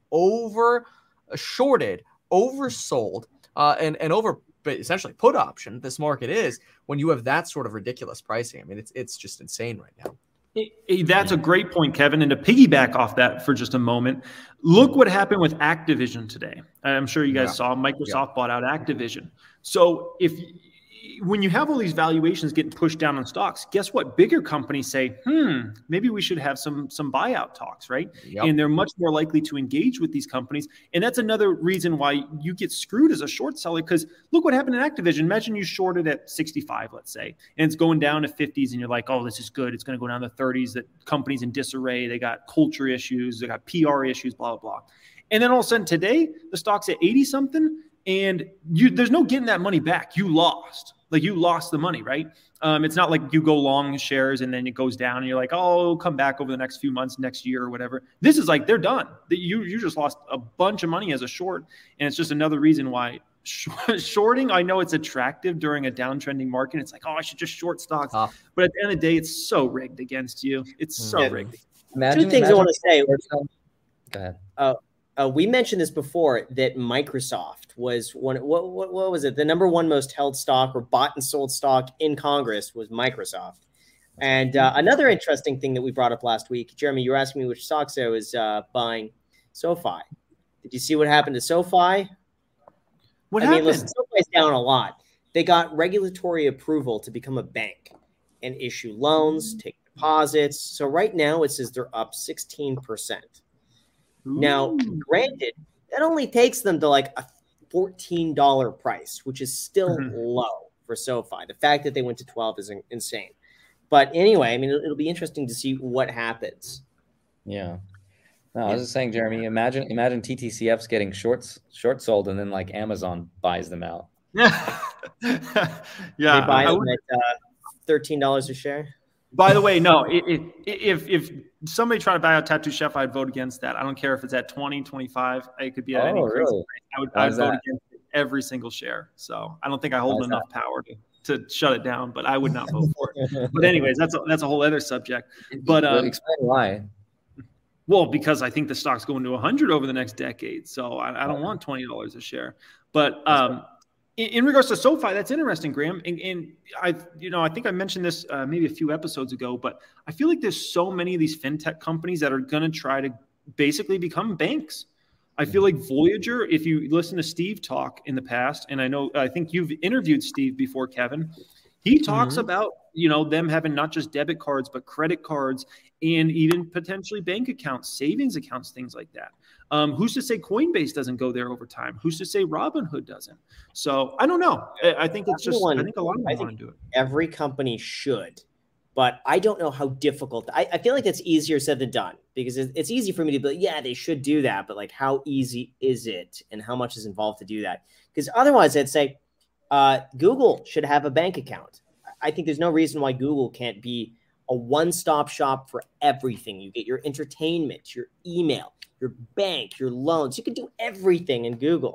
shorted, oversold, and over essentially put option this market is when you have that sort of ridiculous pricing. I mean, it's just insane right now. That's a great point, Kevin. And to piggyback off that for just a moment, look what happened with Activision today. I'm sure you guys saw Microsoft bought out Activision. So when you have all these valuations getting pushed down on stocks, guess what? Bigger companies say, maybe we should have some buyout talks, right? Yep. And they're much more likely to engage with these companies. And that's another reason why you get screwed as a short seller, because look what happened in Activision. Imagine you shorted at 65, let's say, and it's going down to 50s, and you're like, oh, this is good. It's going to go down to 30s. That company's in disarray. They got culture issues. They got PR issues, blah, blah, blah. And then all of a sudden today, the stock's at 80-something. And there's no getting that money back. You lost. Like you lost the money, right? It's not like you go long shares and then it goes down and you're like, oh, it'll come back over the next few months, next year or whatever. This is like they're done. You just lost a bunch of money as a short. And it's just another reason why shorting, I know it's attractive during a downtrending market. It's like, oh, I should just short stocks. But at the end of the day, it's so rigged against you. It's so rigged. Two things I want to say. Go ahead. We mentioned this before, that Microsoft was what was it? The number one most held stock or bought and sold stock in Congress was Microsoft. And another interesting thing that we brought up last week, Jeremy, you were asking me which stocks I was buying. SoFi. Did you see what happened to SoFi? What happened? Listen, SoFi's down a lot. they got regulatory approval to become a bank and issue loans, take deposits. So right now it says they're up 16%. Now, granted, that only takes them to like a $14 price, which is still low for SoFi. The fact that they went to 12 is insane. But anyway, I mean, it'll be interesting to see what happens. Yeah. No, I was just saying, Jeremy, imagine TTCFs getting short sold and then like Amazon buys them out. Yeah. They buy them at $13 a share. By the way, no, if somebody tried to buy out Tattoo Chef, I'd vote against that. I don't care if it's at 20, 25. It could be at any crazy price. I'd vote against every single share. So I don't think I hold enough power to shut it down, but I would not vote for it. But anyways, that's a whole other subject. But explain why. Well, because I think the stock's going to 100 over the next decade. So I don't want $20 a share. But in regards to SoFi, that's interesting, Graham. And I think I mentioned this maybe a few episodes ago, but I feel like there's so many of these fintech companies that are going to try to basically become banks. I feel like Voyager, if you listen to Steve talk in the past, and I think you've interviewed Steve before, Kevin, he talks about, them having not just debit cards, but credit cards and even potentially bank accounts, savings accounts, things like that. Who's to say Coinbase doesn't go there over time? Who's to say Robinhood doesn't? So I don't know. I think it's just, I think a lot of them want to do it. Every company should, but I don't know how difficult. I feel like that's easier said than done, because it's easy for me to be like, yeah, they should do that. But like, how easy is it and how much is involved to do that? Because otherwise I'd say Google should have a bank account. I think there's no reason why Google can't be a one-stop shop for everything. You get your entertainment, your email, your bank, your loans. You can do everything in Google.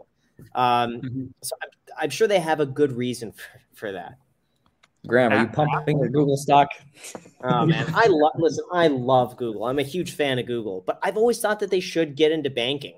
So I'm sure they have a good reason for that. Graham, are you pumping your Google stock? Oh man, I love Google. I'm a huge fan of Google, but I've always thought that they should get into banking.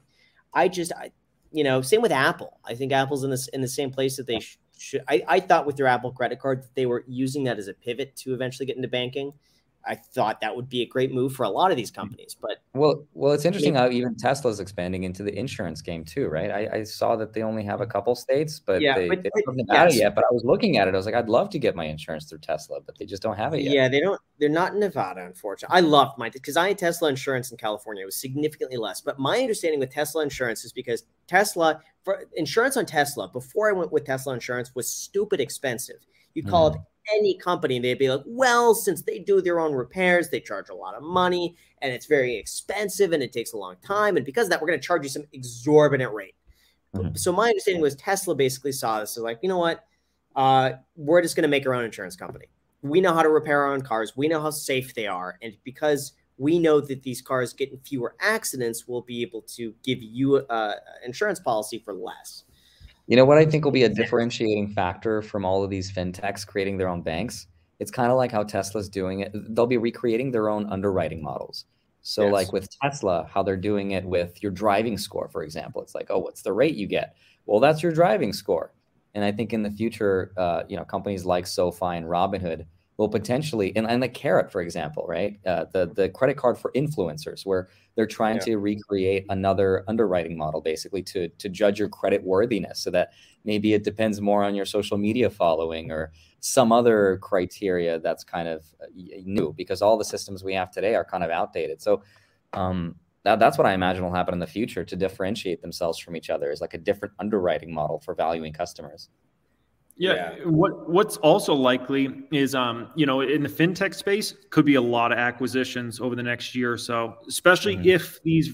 Same with Apple. I think Apple's in the same place that they should. I thought with their Apple credit card that they were using that as a pivot to eventually get into banking. I thought that would be a great move for a lot of these companies. But well, it's interesting how even Tesla's expanding into the insurance game too, right? I saw that they only have a couple states, but they don't have Nevada yet. But I was looking at it, I was like, I'd love to get my insurance through Tesla, but they just don't have it yet. Yeah, they don't. They're not in Nevada, unfortunately. I loved mine because I had Tesla insurance in California. It was significantly less. But my understanding with Tesla insurance is because for insurance on Tesla, before I went with Tesla insurance, was stupid expensive. You call up any company and they'd be like, well, since they do their own repairs, they charge a lot of money and it's very expensive and it takes a long time. And because of that, we're going to charge you some exorbitant rate. So my understanding was Tesla basically saw this as like, you know what? We're just going to make our own insurance company. We know how to repair our own cars. We know how safe they are. And because we know that these cars get in fewer accidents, we'll be able to give you an insurance policy for less. You know what I think will be a differentiating factor from all of these fintechs creating their own banks? It's kind of like how Tesla's doing it. They'll be recreating their own underwriting models. So like with Tesla, how they're doing it with your driving score, for example. It's like, oh, what's the rate you get? Well, that's your driving score. And I think in the future, companies like SoFi and Robinhood will potentially, and the Carrot, for example, right? The credit card for influencers, where they're trying to recreate another underwriting model, basically to judge your credit worthiness, so that maybe it depends more on your social media following or some other criteria that's kind of new, because all the systems we have today are kind of outdated. So that's what I imagine will happen in the future to differentiate themselves from each other, is like a different underwriting model for valuing customers. Yeah. What's also likely is, in the fintech space, could be a lot of acquisitions over the next year or so, especially if these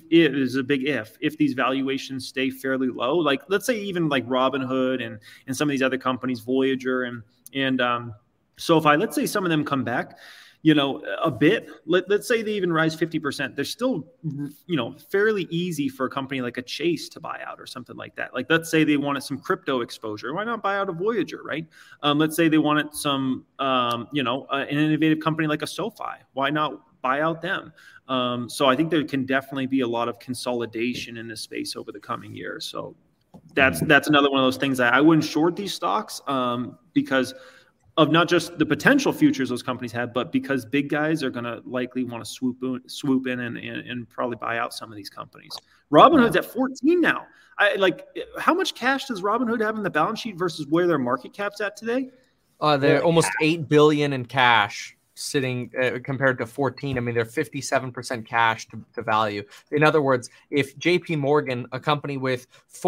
valuations stay fairly low. Like, let's say even like Robinhood and some of these other companies, Voyager and SoFi, let's say some of them come back, a bit. Let's say they even rise 50%. They're still, fairly easy for a company like a Chase to buy out or something like that. Like, let's say they wanted some crypto exposure. Why not buy out a Voyager, right? Let's say they wanted some, an innovative company like a SoFi. Why not buy out them? So I think there can definitely be a lot of consolidation in this space over the coming years. So that's another one of those things that I wouldn't short these stocks because not just the potential futures those companies have, but because big guys are going to likely want to swoop in and probably buy out some of these companies. Robinhood's at 14 now. How much cash does Robinhood have in the balance sheet versus where their market cap's at today? They're almost $8 billion in cash sitting compared to 14. I mean, they're 57% cash to value. In other words, if JP Morgan, a company with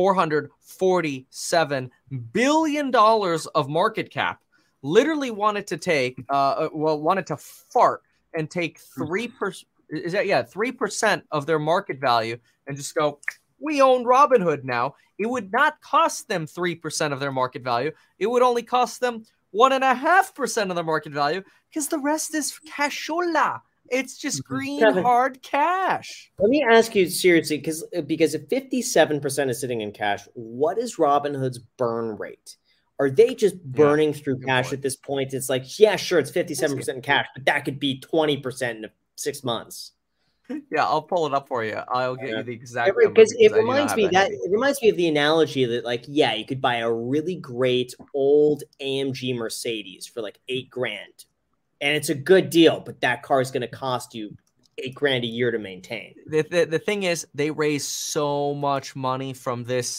$447 billion of market cap, literally wanted to fart and take 3%. Is that 3% of their market value and just go, we own Robinhood now. It would not cost them 3% of their market value. It would only cost them 1.5% of the market value because the rest is cashola. It's just green hard cash. Let me ask you seriously, because if 57% is sitting in cash, what is Robinhood's burn rate? Are they just burning through cash at this point? It's like, yeah, sure, it's 57% in cash, but that could be 20% in 6 months. Yeah, I'll pull it up for you. I'll get you the exact number. Because it reminds me of the analogy that, you could buy a really great old AMG Mercedes for like $8,000, and it's a good deal, but that car is going to cost you $8,000 a year to maintain. The thing is, they raised so much money from this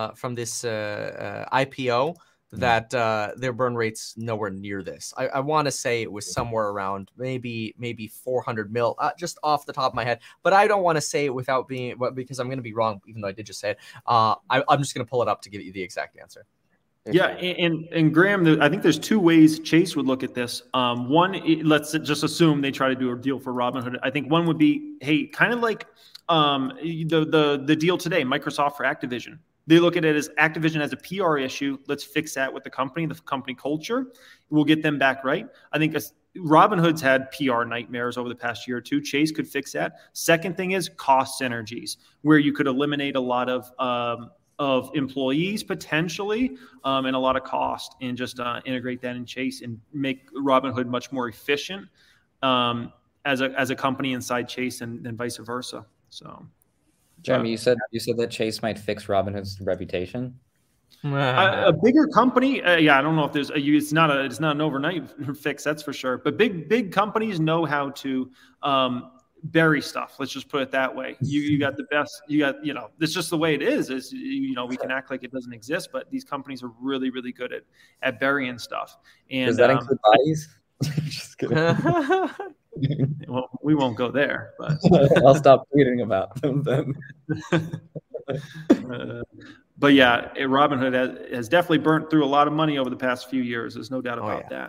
IPO that their burn rate's nowhere near this. I want to say it was somewhere around maybe 400 mil, just off the top of my head. But I don't want to say it because I'm going to be wrong, even though I did just say it. I'm just going to pull it up to give you the exact answer. Yeah, and Graham, I think there's two ways Chase would look at this. One, let's just assume they try to do a deal for Robinhood. I think one would be, hey, kind of like the deal today, Microsoft for Activision. They look at it as Activision as a PR issue. Let's fix that with the company culture. We'll get them back right. I think Robinhood's had PR nightmares over the past year or two. Chase could fix that. Second thing is cost synergies, where you could eliminate a lot of employees potentially and a lot of cost, and just integrate that in Chase and make Robinhood much more efficient as a company inside Chase and vice versa. So. Jeremy, you said that Chase might fix Robinhood's reputation. A bigger company, I don't know if there's it's not an overnight fix, that's for sure. But big companies know how to bury stuff. Let's just put it that way. You got the best. It's just the way it is. We can act like it doesn't exist, but these companies are really, really good at burying stuff. And does that include bodies? Just kidding. Well, we won't go there, but I'll stop tweeting about them then. But yeah, Robinhood has definitely burnt through a lot of money over the past few years. There's no doubt about that.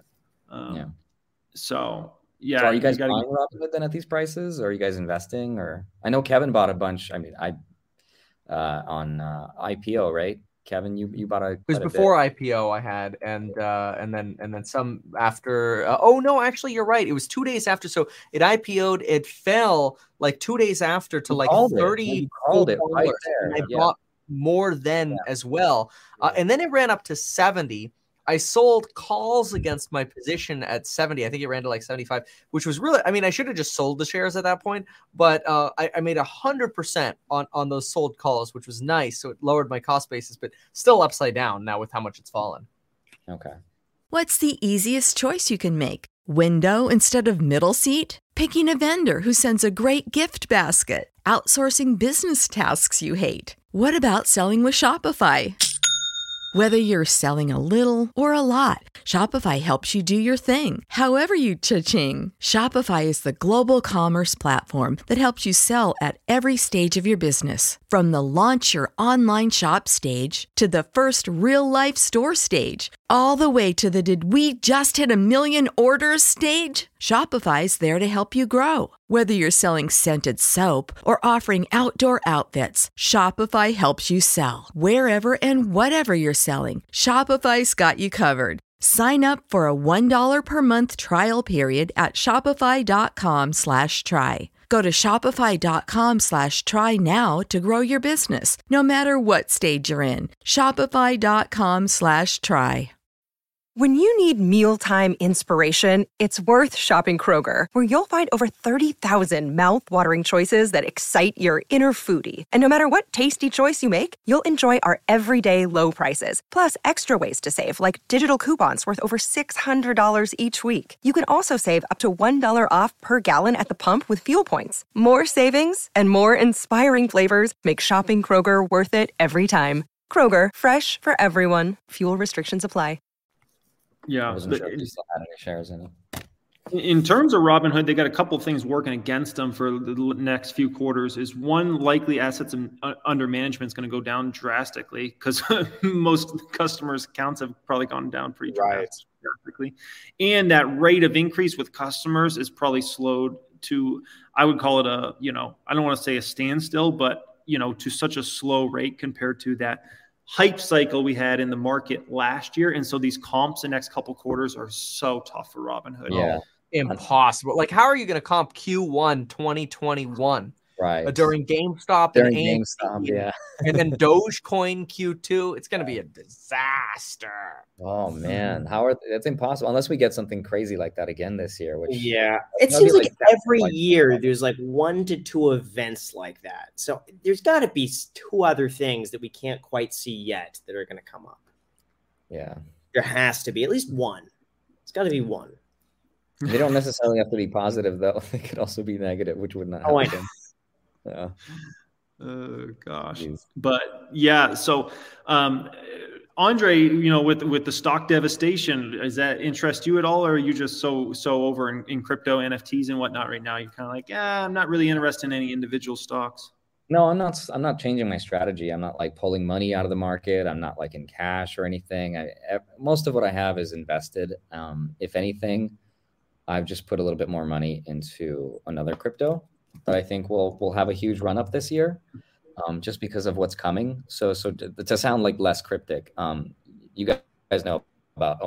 So are you guys buying Robinhood then at these prices, or are you guys investing? Or I know Kevin bought a bunch. I mean, on IPO, right? Kevin, you bought a. It was before IPO I had, and then some after. Oh no, actually you're right. It was 2 days after. So it IPO'd. It fell like 2 days after to like $30. Right there. I bought more then as well, and then it ran up to 70. I sold calls against my position at 70. I think it ran to like 75, which was really, I mean, I should have just sold the shares at that point, but I made 100% on those sold calls, which was nice. So it lowered my cost basis, but still upside down now with how much it's fallen. Okay. What's the easiest choice you can make? Window instead of middle seat? Picking a vendor who sends a great gift basket? Outsourcing business tasks you hate? What about selling with Shopify? Whether you're selling a little or a lot, Shopify helps you do your thing, however you cha-ching. Shopify is the global commerce platform that helps you sell at every stage of your business. From the launch your online shop stage to the first real-life store stage, all the way to the did we just hit 1 million orders stage. Shopify's there to help you grow. Whether you're selling scented soap or offering outdoor outfits, Shopify helps you sell. Wherever and whatever you're selling, Shopify's got you covered. Sign up for a $1 per month trial period at shopify.com/try. Go to shopify.com/try now to grow your business, no matter what stage you're in. Shopify.com/try. When you need mealtime inspiration, it's worth shopping Kroger, where you'll find over 30,000 mouth-watering choices that excite your inner foodie. And no matter what tasty choice you make, you'll enjoy our everyday low prices, plus extra ways to save, like digital coupons worth over $600 each week. You can also save up to $1 off per gallon at the pump with fuel points. More savings and more inspiring flavors make shopping Kroger worth it every time. Kroger, fresh for everyone. Fuel restrictions apply. Yeah. I wasn't sure if you still had any shares in it. In terms of Robinhood, they got a couple of things working against them for the next few quarters. Is one, likely assets under management is going to go down drastically because most customers' accounts have probably gone down pretty drastically. And that rate of increase with customers is probably slowed to, I would call it a, I don't want to say a standstill, but, to such a slow rate compared to that hype cycle we had in the market last year. And so these comps the next couple quarters are so tough for Robinhood. Yeah. Impossible. Like, how are you going to comp Q1 2021? Right. During GameStop During and GameStop, yeah. And then Dogecoin Q2. It's going to be a disaster. Oh man, that's impossible unless we get something crazy like that again this year. Which it seems like every year there's like 1 to 2 events like that. So there's got to be 2 other things that we can't quite see yet that are going to come up. Yeah, there has to be at least one. It's got to be one. They don't necessarily have to be positive though. They could also be negative, which would not happen. Oh, I know. Yeah. Oh gosh. Jeez. But yeah, so Andre, with the stock devastation, does that interest you at all, or are you just so over in crypto, NFTs and whatnot right now? You're kind of like, I'm not really interested in any individual stocks. No, I'm not changing my strategy. I'm not like pulling money out of the market. I'm not like in cash or anything. Most of what I have is invested. If anything, I've just put a little bit more money into another crypto that I think will have a huge run up this year, just because of what's coming. So to sound like less cryptic, you guys know about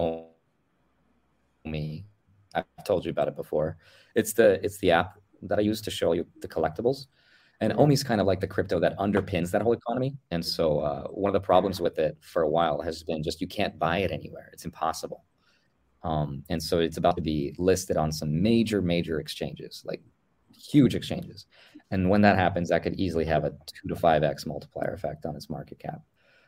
Omi. I've told you about it before. It's the app that I use to show you the collectibles, and Omi is kind of like the crypto that underpins that whole economy. And so one of the problems with it for a while has been just you can't buy it anywhere. It's impossible. And so it's about to be listed on some major exchanges, like huge exchanges. And when that happens, that could easily have a 2 to 5x multiplier effect on its market cap.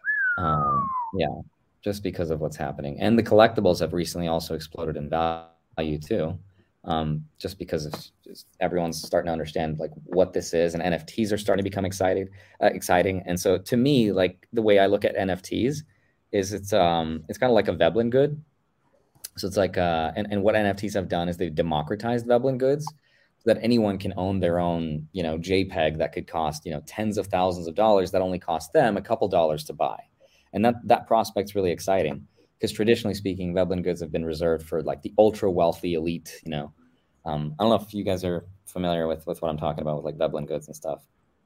Just because of what's happening. And the collectibles have recently also exploded in value too, just because of everyone's starting to understand like what this is, and NFTs are starting to become exciting. And so to me, like the way I look at NFTs is it's kind of like a Veblen good. So it's like, and what NFTs have done is they've democratized Veblen goods, so that anyone can own their own, JPEG that could cost, tens of thousands of dollars that only cost them a couple dollars to buy. And that prospect's really exciting because traditionally speaking, Veblen goods have been reserved for like the ultra wealthy elite, I don't know if you guys are familiar with what I'm talking about with like Veblen goods and stuff.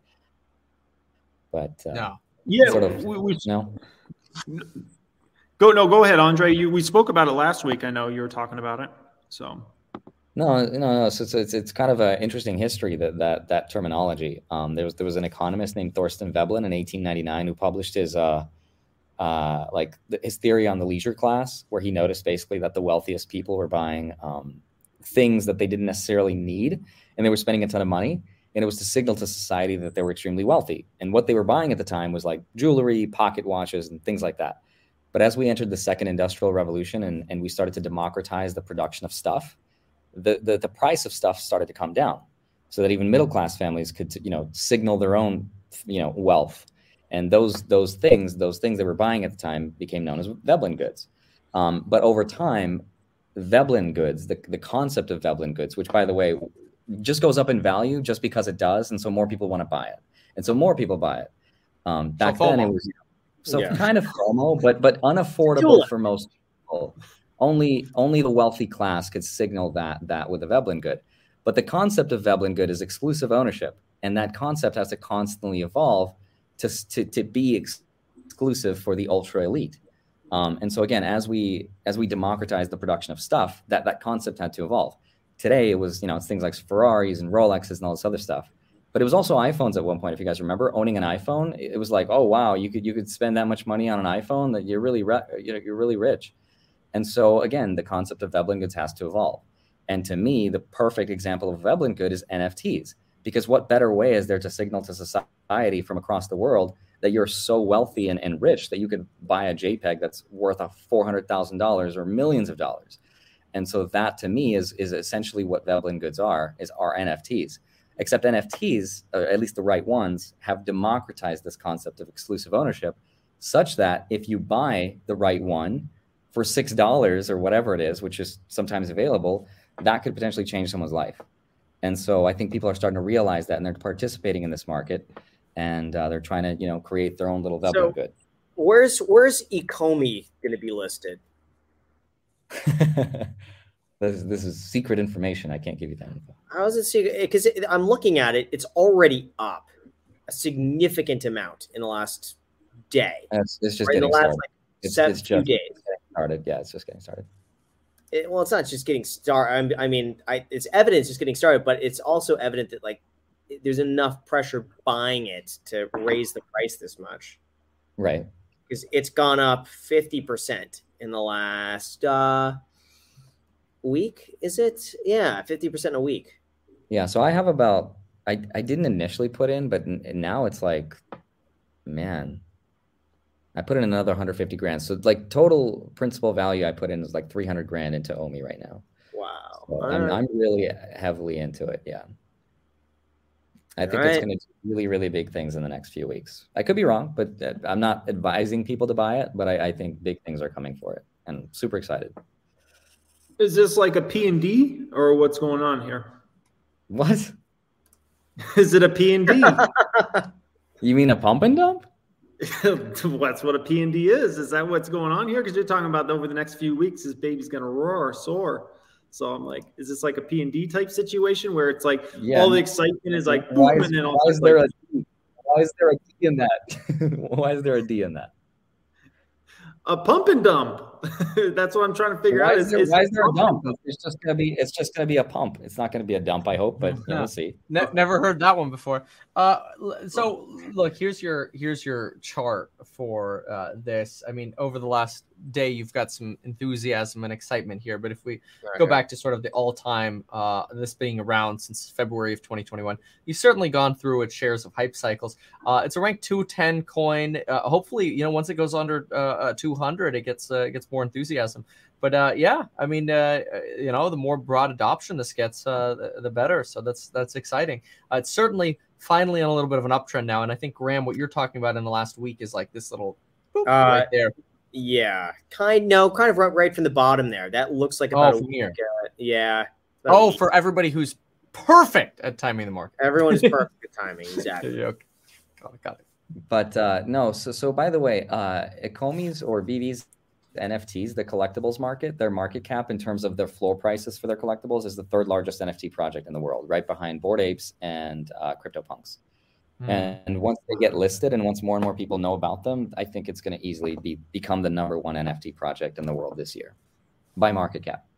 But no. Yeah, sort of, no. Go ahead, Andre. We spoke about it last week. I know you were talking about it. So no. So it's kind of an interesting history that terminology. There was an economist named Thorsten Veblen in 1899 who published his theory on the leisure class, where he noticed basically that the wealthiest people were buying things that they didn't necessarily need, and they were spending a ton of money, and it was to signal to society that they were extremely wealthy. And what they were buying at the time was like jewelry, pocket watches, and things like that. But as we entered the second industrial revolution and we started to democratize the production of stuff, the price of stuff started to come down, so that even middle class families could signal their own wealth. And those things they were buying at the time became known as Veblen goods. But over time, Veblen goods, the concept of Veblen goods, which by the way just goes up in value just because it does, and so more people want to buy it, and so more people buy it. Back then it was kind of FOMO, but unaffordable for most people. Only the wealthy class could signal that with a Veblen good. But the concept of Veblen good is exclusive ownership, and that concept has to constantly evolve to be exclusive for the ultra elite. And so again, as we democratize the production of stuff, that concept had to evolve. Today it was it's things like Ferraris and Rolexes and all this other stuff. But it was also iPhones at one point. If you guys remember, owning an iPhone, it was like, oh wow, you could spend that much money on an iPhone, that you're really rich. And so again, the concept of Veblen goods has to evolve. And to me, the perfect example of Veblen good is NFTs, because what better way is there to signal to society from across the world that you're so wealthy and rich that you could buy a JPEG that's worth $400,000 or millions of dollars. And so that to me is essentially what Veblen goods are NFTs. Except NFTs, at least the right ones, have democratized this concept of exclusive ownership such that if you buy the right one for $6 or whatever it is, which is sometimes available, that could potentially change someone's life. And so I think people are starting to realize that, and they're participating in this market, and they're trying to, create their own little Veblen good. Where's Ecomi going to be listed? This is secret information. I can't give you that info. How is it secret? Because I'm looking at it. It's already up a significant amount in the last day. It's just getting started. It's just few days. Getting started. Yeah, it's just getting started. Well, it's not just getting started. It's evident it's just getting started, but it's also evident that there's enough pressure buying it to raise the price this much. Right. Because it's gone up 50% in the last week. Is it? Yeah, 50% a week. Yeah. So I have I didn't initially put in, but now it's like, man, I put in another 150 grand. So total principal value I put in is like 300 grand into Omi right now. Wow. So I'm really heavily into it. Yeah. I think it's going to do really, really big things in the next few weeks. I could be wrong, but I'm not advising people to buy it, but I think big things are coming for it, and I'm super excited. Is this like a P&D or what's going on here? What? Is it a P&D? You mean a pump and dump? That's what a P&D is. Is that what's going on here? Because you're talking about over the next few weeks, this baby's going to roar or soar. So I'm like, is this like a P&D type situation where it's like all the excitement is like boom, and then why is there a D in that? Why is there a D in that? A pump and dump. That's what I'm trying to figure out. Why is there a dump? It's just gonna be a pump. It's not gonna be a dump, I hope, but we'll see. Never heard that one before. So look, here's your chart for this. I mean, over the last day, you've got some enthusiasm and excitement here. But if we go back to sort of the all-time, this being around since February of 2021, you've certainly gone through its shares of hype cycles. It's a rank 210 coin. Hopefully, once it goes under 200, it gets more enthusiasm. But yeah, I mean, the more broad adoption this gets, the better. So that's exciting. It's certainly finally on a little bit of an uptrend now. And I think, Graham, what you're talking about in the last week is like this little boop right there. Yeah, kind of right from the bottom there. That looks like about a week. Here. Yeah. For everybody who's perfect at timing the market. Everyone is perfect at timing. Exactly. Okay. Got it. But no. So by the way, Ecomi's or VV's NFTs, the collectibles market, their market cap in terms of their floor prices for their collectibles is the third largest NFT project in the world, right behind Bored Apes and CryptoPunks. And once they get listed and once more and more people know about them, I think it's going to easily become the #1 NFT project in the world this year by market cap.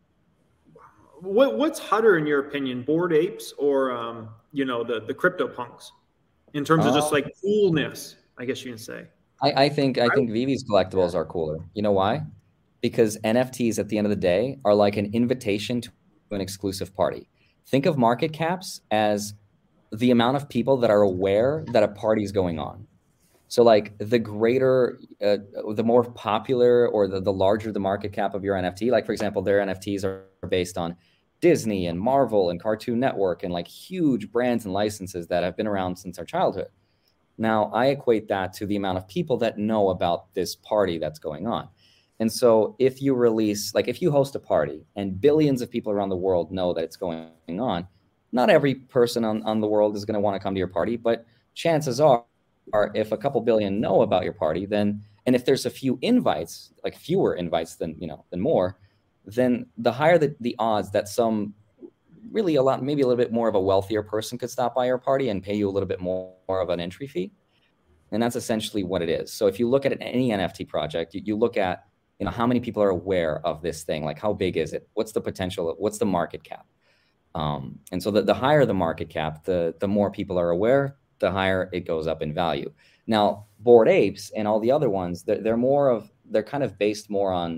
What's hotter in your opinion, Bored Apes or the CryptoPunks in terms of just like coolness, I guess you can say? I think VV's collectibles are cooler. You know why? Because NFTs at the end of the day are like an invitation to an exclusive party. Think of market caps as the amount of people that are aware that a party is going on. So like the greater, the more popular or the larger the market cap of your NFT, like for example, their NFTs are based on Disney and Marvel and Cartoon Network and like huge brands and licenses that have been around since our childhood. Now I equate that to the amount of people that know about this party that's going on. And so if you if you host a party and billions of people around the world know that it's going on, not every person on the world is going to want to come to your party, but chances are if a couple billion know about your party, then, and if there's a few invites, like fewer invites than more, then the higher the odds that maybe a little bit more of a wealthier person could stop by your party and pay you a little bit more of an entry fee. And that's essentially what it is. So if you look at any NFT project, you look at, how many people are aware of this thing, like how big is it? What's the potential? What's the market cap? And so the higher the market cap, the more people are aware, the higher it goes up in value. Now, Bored Apes and all the other ones, they're kind of based more on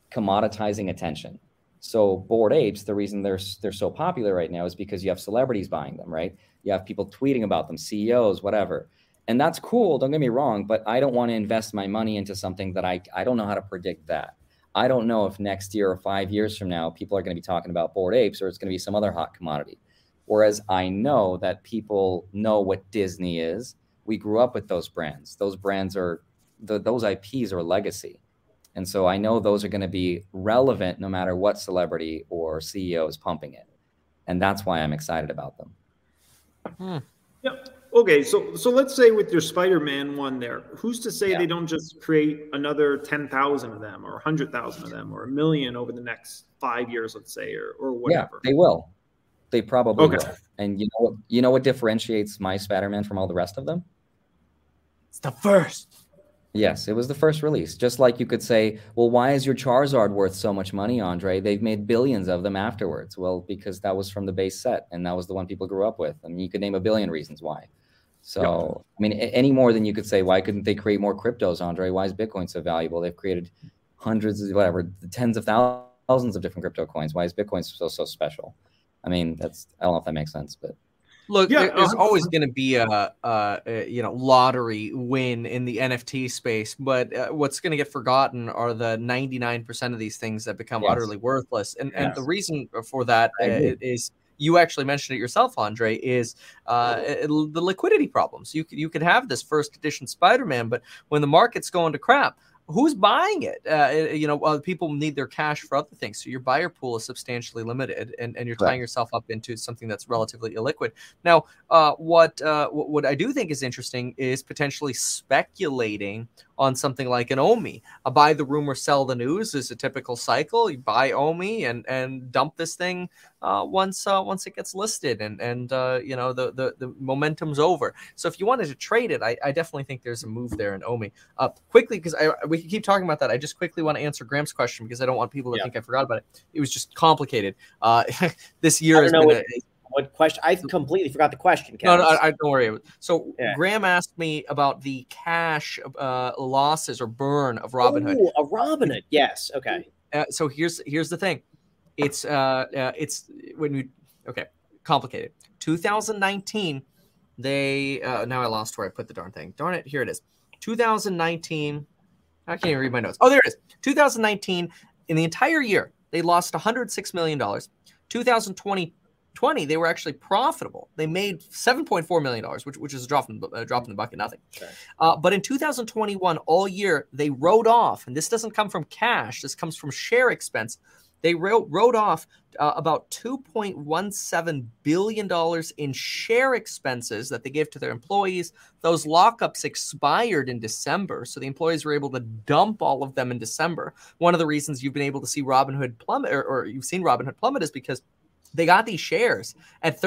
commoditizing attention. So Bored Apes, the reason they're so popular right now is because you have celebrities buying them, right? You have people tweeting about them, CEOs, whatever. And that's cool, don't get me wrong, but I don't want to invest my money into something that I don't know how to predict that. I don't know if next year or 5 years from now, people are going to be talking about Bored Apes or it's going to be some other hot commodity. Whereas I know that people know what Disney is. We grew up with those brands. Those brands are, those IPs are legacy. And so I know those are going to be relevant no matter what celebrity or CEO is pumping it. And that's why I'm excited about them. Yep. Okay, so let's say with your Spider-Man one there, who's to say they don't just create another 10,000 of them or 100,000 of them or 1 million over the next 5 years, let's say, or whatever? Yeah, they will. They probably will. And you know what differentiates my Spider-Man from all the rest of them? It's the first. Yes, it was the first release. Just like you could say, well, why is your Charizard worth so much money, Andre? They've made billions of them afterwards. Well, because that was from the base set, and that was the one people grew up with. I mean, you could name a billion reasons why. So, I mean, any more than you could say, why couldn't they create more cryptos, Andre? Why is Bitcoin so valuable? They've created hundreds of, whatever, tens of thousands of different crypto coins. Why is Bitcoin so special? I mean, I don't know if that makes sense, but. Look, there's always going to be a lottery win in the NFT space, but what's going to get forgotten are the 99% of these things that become utterly worthless. And the reason for that is, you actually mentioned it yourself, Andre, is the liquidity problems. You could have this first edition Spider-Man, but when the market's going to crap, who's buying it? People need their cash for other things. So your buyer pool is substantially limited, and you're tying yourself up into something that's relatively illiquid. Now, what I do think is interesting is potentially speculating on something like an OMI. A buy the rumor, sell the news is a typical cycle. You buy OMI and dump this thing once it gets listed, and the momentum's over. So if you wanted to trade it, I definitely think there's a move there in OMI. Quickly, because we can keep talking about that. I just quickly want to answer Graham's question because I don't want people to think I forgot about it. It was just complicated. This year has been what question? I completely forgot the question. No, I don't worry. So Graham asked me about the cash losses or burn of Robinhood. Oh, a Robinhood, yes. Okay. So here's the thing. It's when we complicated. 2019, they now I lost where I put the darn thing. Darn it, here it is. 2019. I can't even read my notes. Oh, there it is. 2019, in the entire year, they lost $106 million. 2020, they were actually profitable. They made $7.4 million, which is a drop in the bucket, nothing. Okay. But in 2021, all year, they wrote off, and this doesn't come from cash. This comes from share expense. They wrote off about $2.17 billion in share expenses that they gave to their employees. Those lockups expired in December, so the employees were able to dump all of them in December. One of the reasons you've been able to see Robinhood plummet, or you've seen Robinhood plummet, is because they got these shares at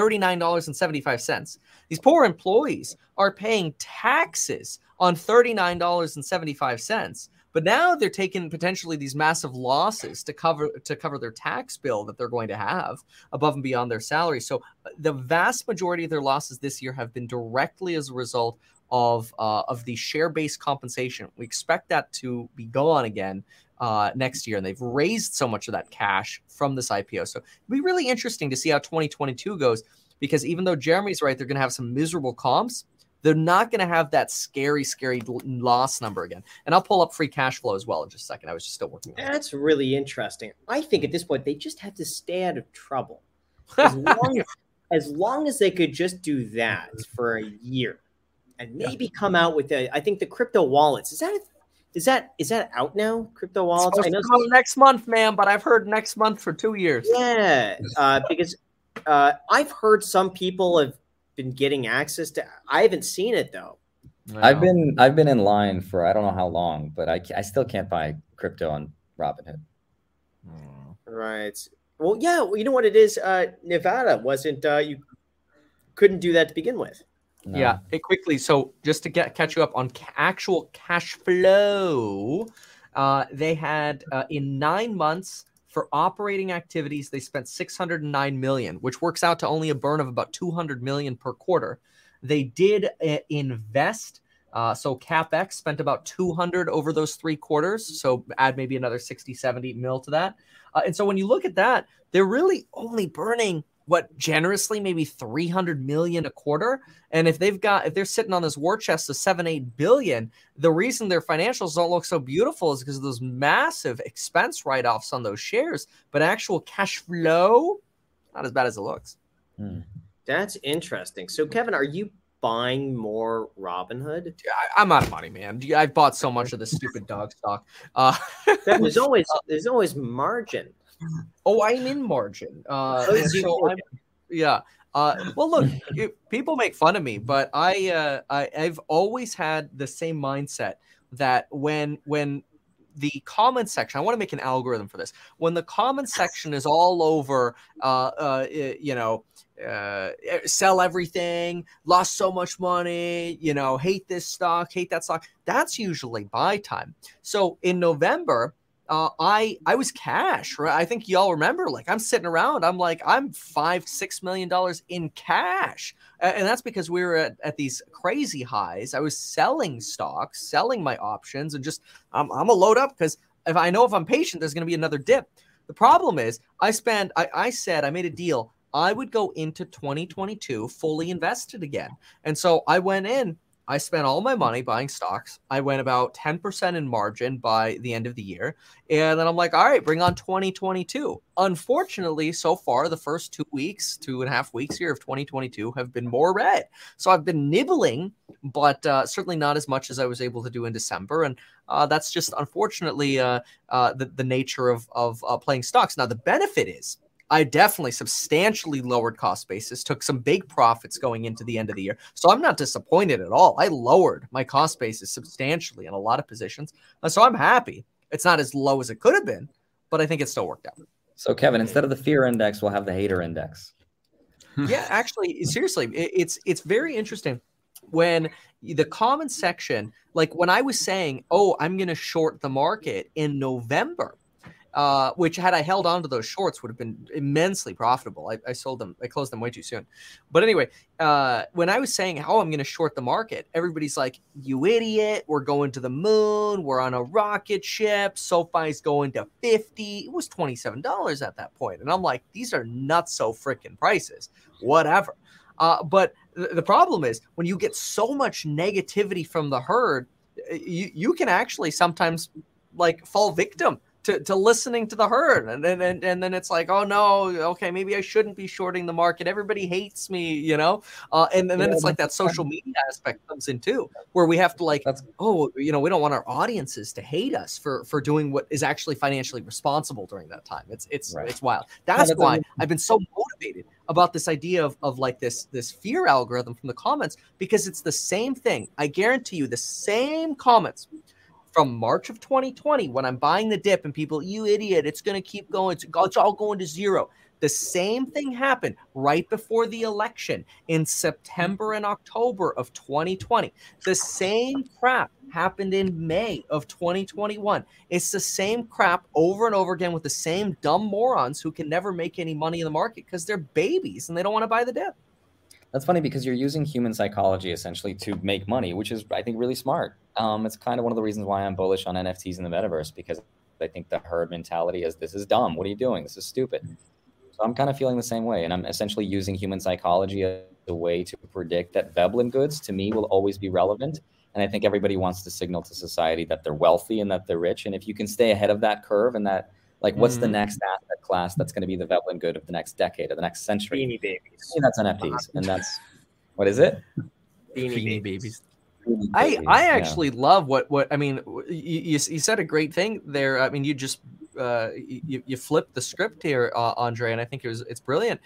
$39.75. These poor employees are paying taxes on $39.75. But now they're taking potentially these massive losses to cover their tax bill that they're going to have above and beyond their salary. So the vast majority of their losses this year have been directly as a result of the share-based compensation. We expect that to be gone again next year, and they've raised so much of that cash from this IPO. So it'll be really interesting to see how 2022 goes, because even though Jeremy's right, they're going to have some miserable comps. They're not going to have that scary loss number again. And I'll pull up free cash flow as well in just a second. I was just still working on it. That's really interesting. I think at this point, they just have to stay out of trouble. As long as they could just do that for a year and maybe come out with I think the crypto wallets. Is that out now? Crypto wallets? I know next month, man, but I've heard next month for 2 years. Yeah, because I've heard some people have been getting access to. I haven't seen it though. No. I've been in line for I don't know how long, but I still can't buy crypto on Robinhood. Right. Well, yeah. Well, you know what it is? Nevada wasn't. You couldn't do that to begin with. No. Yeah. Quickly. So just to catch you up on actual cash flow, they had in 9 months. For operating activities, they spent $609 million, which works out to only a burn of about $200 million per quarter. They did invest So CapEx spent about 200 over those 3 quarters. So add maybe another 60, 70 mil to that. And so when you look at that, they're really only burning what generously maybe 300 million a quarter. And if they're sitting on this war chest of 7-8 billion, the reason their financials don't look so beautiful is because of those massive expense write-offs on those shares, but actual cash flow, not as bad as it looks. That's interesting. So Kevin, are you buying more Robinhood? I'm out of money, man. I've bought so much of this stupid dog stock. There's always margin. Oh, I'm in margin. Yeah. Well, look, people make fun of me, but I've always had the same mindset that when the comment section, I want to make an algorithm for this. When the comment section is all over, sell everything, lost so much money, hate this stock, hate that stock, that's usually buy time. So in November, I was cash, right? I think y'all remember, like I'm sitting around, I'm $5-6 million in cash. And that's because we were at these crazy highs. I was selling stocks, selling my options, and just, I'm gonna load up because if I'm patient, there's going to be another dip. The problem is I said, I made a deal. I would go into 2022 fully invested again. And so I went in, I spent all my money buying stocks. I went about 10% in margin by the end of the year. And then I'm like, all right, bring on 2022. Unfortunately, so far, the first 2.5 weeks here of 2022 have been more red. So I've been nibbling, but certainly not as much as I was able to do in December. And that's just unfortunately the nature of playing stocks. Now, the benefit is, I definitely substantially lowered cost basis, took some big profits going into the end of the year. So I'm not disappointed at all. I lowered my cost basis substantially in a lot of positions. So I'm happy. It's not as low as it could have been, but I think it still worked out. So Kevin, instead of the fear index, we'll have the hater index. Yeah, actually, seriously, it's very interesting when the comment section, like when I was saying, oh, I'm going to short the market in November, which had I held on to those shorts would have been immensely profitable. I sold them. I closed them way too soon. But anyway, when I was saying, oh, I'm going to short the market, everybody's like, you idiot. We're going to the moon. We're on a rocket ship. SoFi's going to 50. It was $27 at that point. And I'm like, these are not so freaking prices. Whatever. But the problem is when you get so much negativity from the herd, you can actually sometimes like fall victim to listening to the herd. And then it's like, oh no, okay, maybe I shouldn't be shorting the market. Everybody hates me, and then it's like that social media aspect comes in too, where we have to we don't want our audiences to hate us for doing what is actually financially responsible during that time. It's wild. That's why I've been so motivated about this idea of like this fear algorithm from the comments, because it's the same thing. I guarantee you the same comments from March of 2020, when I'm buying the dip and people, you idiot, it's going to keep going. It's all going to zero. The same thing happened right before the election in September and October of 2020. The same crap happened in May of 2021. It's the same crap over and over again with the same dumb morons who can never make any money in the market because they're babies and they don't want to buy the dip. That's funny because you're using human psychology essentially to make money, which is, I think, really smart. It's kind of one of the reasons why I'm bullish on NFTs in the metaverse, because I think the herd mentality is, this is dumb. What are you doing? This is stupid. So I'm kind of feeling the same way. And I'm essentially using human psychology as a way to predict that Veblen goods, to me, will always be relevant. And I think everybody wants to signal to society that they're wealthy and that they're rich. And if you can stay ahead of that curve and that, like, what's the next asset class that's going to be the Veblen good of the next decade or the next century? Beanie Babies. That's NFTs. And that's, what is it? Beanie Babies. I actually love what I mean. You said a great thing there. I mean, you just you flipped the script here, Andre, and I think it's brilliant.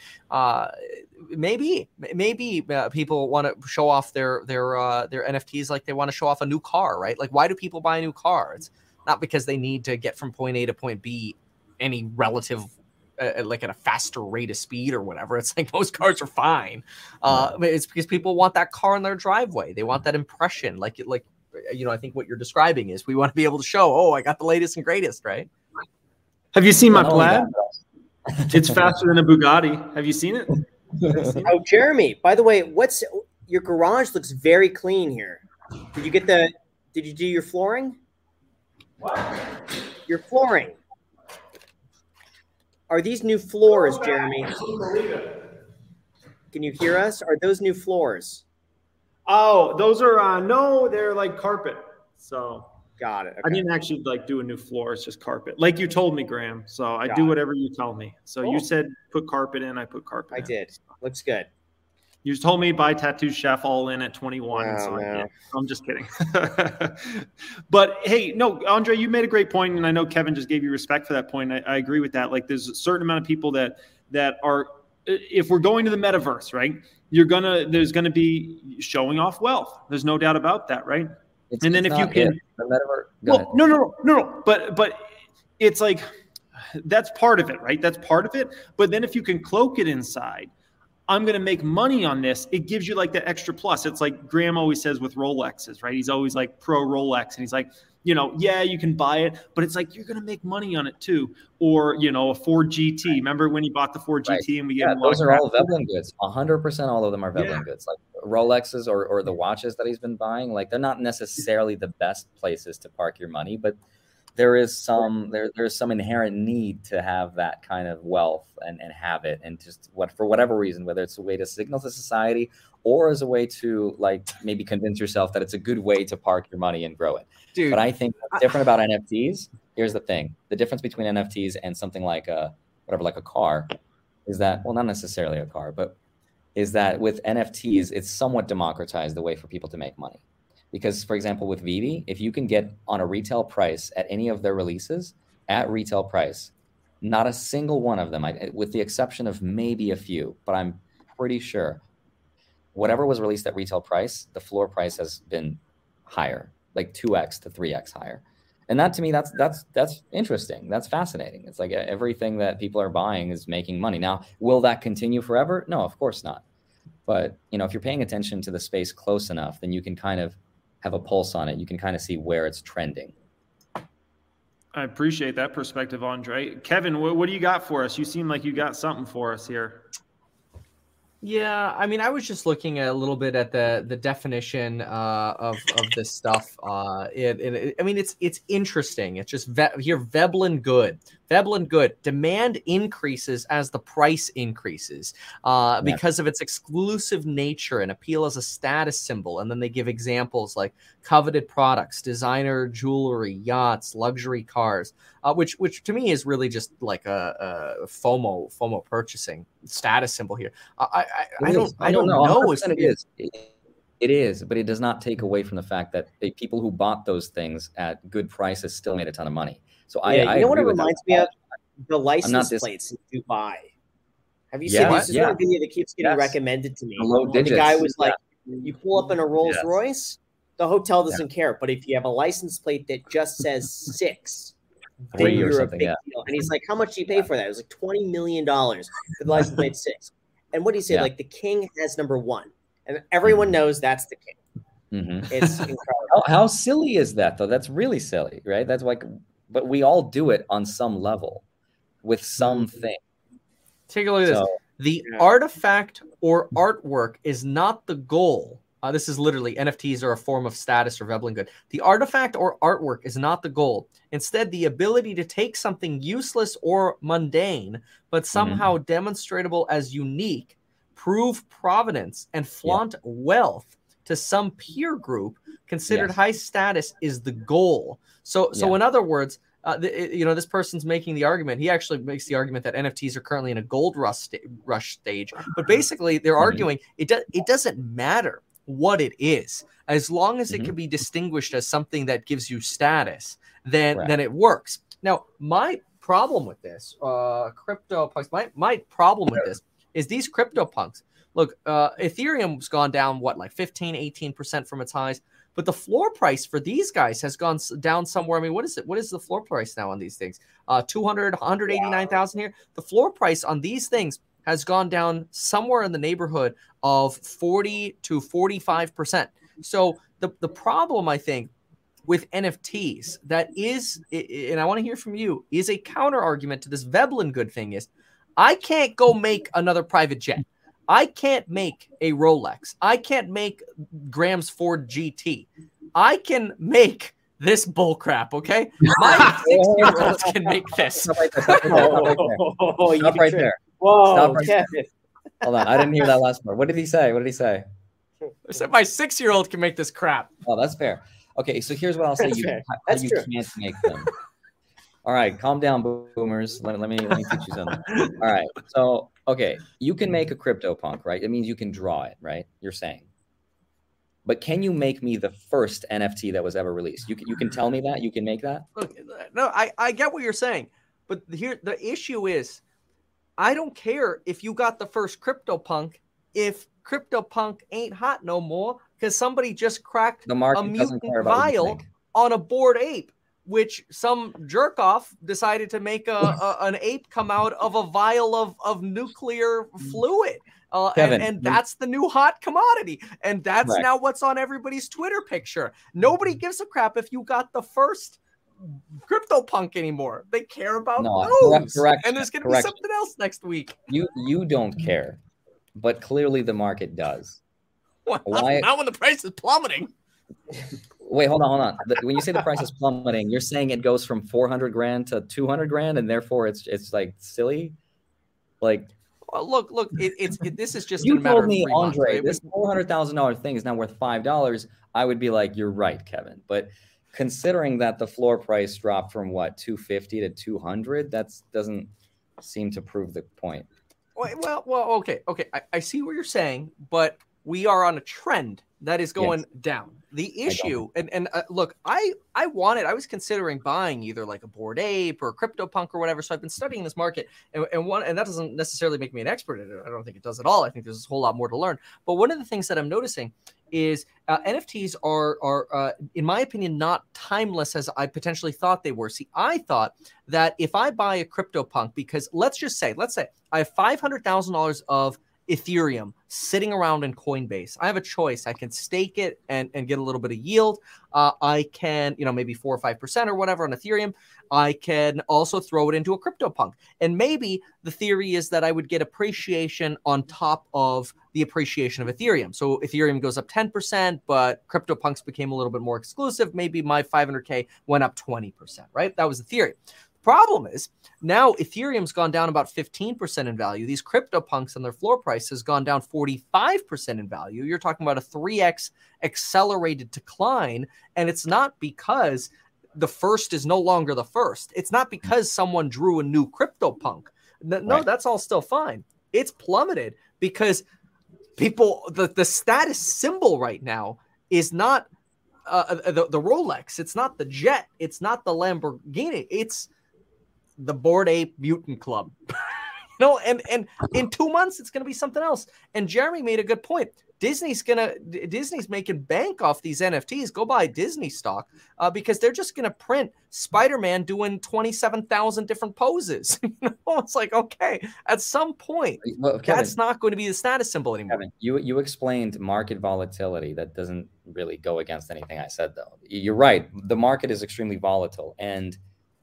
Maybe people want to show off their NFTs like they want to show off a new car, right? Like, why do people buy a new car? It's not because they need to get from point A to point B any relative like at a faster rate of speed or whatever. It's like most cars are fine. It's because people want that car in their driveway. They want that impression. I think what you're describing is we want to be able to show, oh, I got the latest and greatest, right? Have you seen my Plaid? It's faster than a Bugatti. Have you seen it? Oh, Jeremy, by the way, your garage looks very clean here. Did you do your flooring? What? Your flooring. Are these new floors, Jeremy? Can you hear us? Are those new floors? Oh, those are no, they're like carpet. So got it. Okay. I didn't actually like do a new floor. It's just carpet, like you told me, Graham. So I do whatever you tell me. So cool. You said put carpet in. I put carpet. I did. Looks good. You just told me buy Tattoo Chef all in at 21. Oh, so no. I'm just kidding. But hey, no, Andre, you made a great point, and I know Kevin just gave you respect for that point. I agree with that. Like, there's a certain amount of people that are, if we're going to the metaverse, right? There's gonna be showing off wealth. There's no doubt about that, right? And then if you can, the metaverse. No. But it's like that's part of it, right? That's part of it. But then if you can cloak it inside, I'm going to make money on this. It gives you like that extra plus. It's like Graham always says with Rolexes, right? He's always like pro Rolex. And he's like, yeah, you can buy it, but it's like, you're going to make money on it too. Or, a Ford GT. Remember when he bought the Ford GT and we get those are all Veblen goods. 100% all of them are Veblen goods. Like Rolexes or the watches that he's been buying, like they're not necessarily the best places to park your money, but there is there's some inherent need to have that kind of wealth and have it, and just for whatever reason, whether it's a way to signal to society or as a way to like maybe convince yourself that it's a good way to park your money and grow it. Dude, but I think what's different about NFTs, here's the thing. The difference between NFTs and something like like a car is that, well, not necessarily a car, but is that with NFTs, it's somewhat democratized the way for people to make money. Because, for example, with Vivi, if you can get on a retail price at any of their releases, at retail price, not a single one of them, with the exception of maybe a few, but I'm pretty sure, whatever was released at retail price, the floor price has been higher, like 2x to 3x higher. And that, to me, that's interesting. That's fascinating. It's like everything that people are buying is making money. Now, will that continue forever? No, of course not. But, if you're paying attention to the space close enough, then you can kind of have a pulse on it. You can kind of see where it's trending. I appreciate that perspective, Andre. Kevin, what do you got for us? You seem like you got something for us here. Yeah, I mean, I was just looking a little bit at the definition of this stuff. It's interesting. It's just here, Veblen good. Veblen good. Demand increases as the price increases because of its exclusive nature and appeal as a status symbol. And then they give examples like coveted products, designer jewelry, yachts, luxury cars, which to me is really just like a FOMO purchasing status symbol here. I don't know. It is, but it does not take away from the fact that the people who bought those things at good prices still made a ton of money. So I what it reminds me of? The license plates in Dubai. Have you seen this? This is one video that keeps getting recommended to me. The guy was like, you pull up in a Rolls Royce, the hotel doesn't care. But if you have a license plate that just says 6, then you're a big deal. And he's like, how much do you pay for that? It was like $20 million for the license plate 6. And what do you say? Like, the king has number 1. And everyone knows that's the king. Mm-hmm. It's incredible. How silly is that, though? That's really silly, right? That's like, but we all do it on some level with something. Take a look at this. The artifact or artwork is not the goal. This is literally NFTs are a form of status or Veblen good. The artifact or artwork is not the goal. Instead, the ability to take something useless or mundane, but somehow demonstrable as unique, prove provenance, and flaunt wealth to some peer group considered high status is the goal. So in other words, this person's making the argument. He actually makes the argument that NFTs are currently in a gold rush stage. But basically, they're arguing it doesn't matter what it is, as long as it can be distinguished as something that gives you status, then it works. Now, my problem with this, CryptoPunks, my problem with this is these CryptoPunks. Look, Ethereum's gone down, like 15, 18% from its highs. But the floor price for these guys has gone down somewhere. I mean, what is it? What is the floor price now on these things? 200, 189,000 here. The floor price on these things has gone down somewhere in the neighborhood of 40 to 45%. So the problem, I think, with NFTs that is, and I want to hear from you, is a counter argument to this Veblen good thing is, I can't go make another private jet. I can't make a Rolex. I can't make Graham's Ford GT. I can make this bull crap, okay? My 6-year-olds can make this. Stop right there. Whoa, Stop right Kevin. there. Hold on. I didn't hear that last part. What did he say? I said my 6-year-old can make this crap. Oh, that's fair. Okay, so here's what I'll say. You can't make them. All right, calm down, boomers. Let me teach you something. All right, so okay, you can make a CryptoPunk, right? It means you can draw it, right? You're saying. But can you make me the first NFT that was ever released? You can tell me that? You can make that? Look, no, I get what you're saying. But here the issue is, I don't care if you got the first CryptoPunk if CryptoPunk ain't hot no more because somebody just cracked a mutant vial on a Bored Ape, which some jerk off decided to make an ape come out of a vial of nuclear fluid. Kevin, and that's the new hot commodity. And that's correct. Now what's on everybody's Twitter picture. Nobody gives a crap if you got the first CryptoPunk anymore. They care about those. Correct. And there's going to be something else next week. You don't care, but clearly the market does. Well, not when the price is plummeting. Wait, hold on. When you say the price is plummeting, you're saying it goes from 400 grand to 200 grand, and therefore it's like silly. Like, well, look, this is just you a matter told me, of 3 months, Andre, right? this $400,000 thing is now worth $5. I would be like, you're right, Kevin. But considering that the floor price dropped from what 250 to 200, that doesn't seem to prove the point. Well, okay. I see what you're saying, but we are on a trend that is going down. The issue, and look, I was considering buying either like a Bored Ape or a CryptoPunk or whatever. So I've been studying this market, and that doesn't necessarily make me an expert at it. I don't think it does at all. I think there's a whole lot more to learn. But one of the things that I'm noticing is NFTs are, in my opinion, not timeless as I potentially thought they were. See, I thought that if I buy a CryptoPunk, because let's say I have $500,000 of Ethereum sitting around in Coinbase. I have a choice. I can stake it and get a little bit of yield. I can, maybe 4 or 5% or whatever on Ethereum. I can also throw it into a CryptoPunk. And maybe the theory is that I would get appreciation on top of the appreciation of Ethereum. So Ethereum goes up 10%, but CryptoPunks became a little bit more exclusive. Maybe my 500K went up 20%, right? That was the theory. Problem is now Ethereum's gone down about 15% in value. These CryptoPunks and their floor price has gone down 45% in value. You're talking about a 3x accelerated decline. And it's not because the first is no longer the first. It's not because someone drew a new CryptoPunk. No, right. That's all still fine. It's plummeted because people, the status symbol right now is not the Rolex. It's not the jet. It's not the Lamborghini. It's the Bored Ape Mutant Club. And in 2 months it's going to be something else. And Jeremy made a good point. Disney's making bank off these NFTs. Go buy Disney stock because they're just going to print Spider-Man doing 27,000 different poses. It's like, okay, at some point, Kevin, that's not going to be the status symbol anymore. Kevin, you explained market volatility. That doesn't really go against anything I said, though. You're right. The market is extremely volatile, and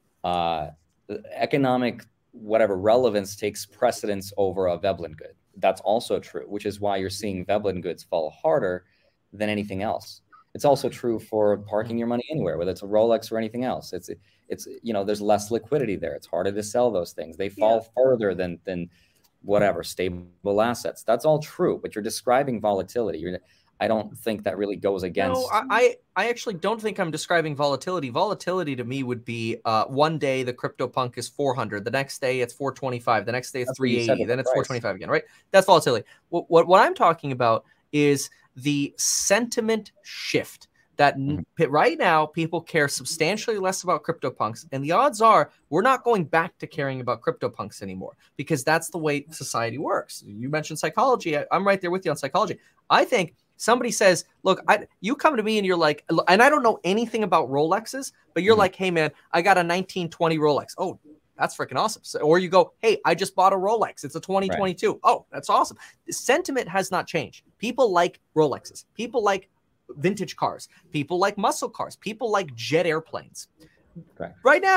economic relevance takes precedence over a Veblen good. That's also true, which is why you're seeing Veblen goods fall harder than anything else. It's also true for parking your money anywhere, whether it's a Rolex or anything else. It's there's less liquidity there. It's harder to sell those things. They fall further than stable assets. That's all true, but you're describing volatility. I don't think that really goes against. No, I actually don't think I'm describing volatility. Volatility to me would be one day the CryptoPunk is 400, the next day it's 425, the next day it's 380, then it's 425 again, right? That's volatility. What I'm talking about is the sentiment shift that right now people care substantially less about CryptoPunks, and the odds are we're not going back to caring about CryptoPunks anymore because that's the way society works. You mentioned psychology. I'm right there with you on psychology. I think somebody says, look, you come to me and you're like, and I don't know anything about Rolexes, but you're like, hey, man, I got a 1920 Rolex. Oh, that's freaking awesome. So, or you go, hey, I just bought a Rolex. It's a 2022. Right. Oh, that's awesome. The sentiment has not changed. People like Rolexes. People like vintage cars. People like muscle cars. People like jet airplanes. Right now,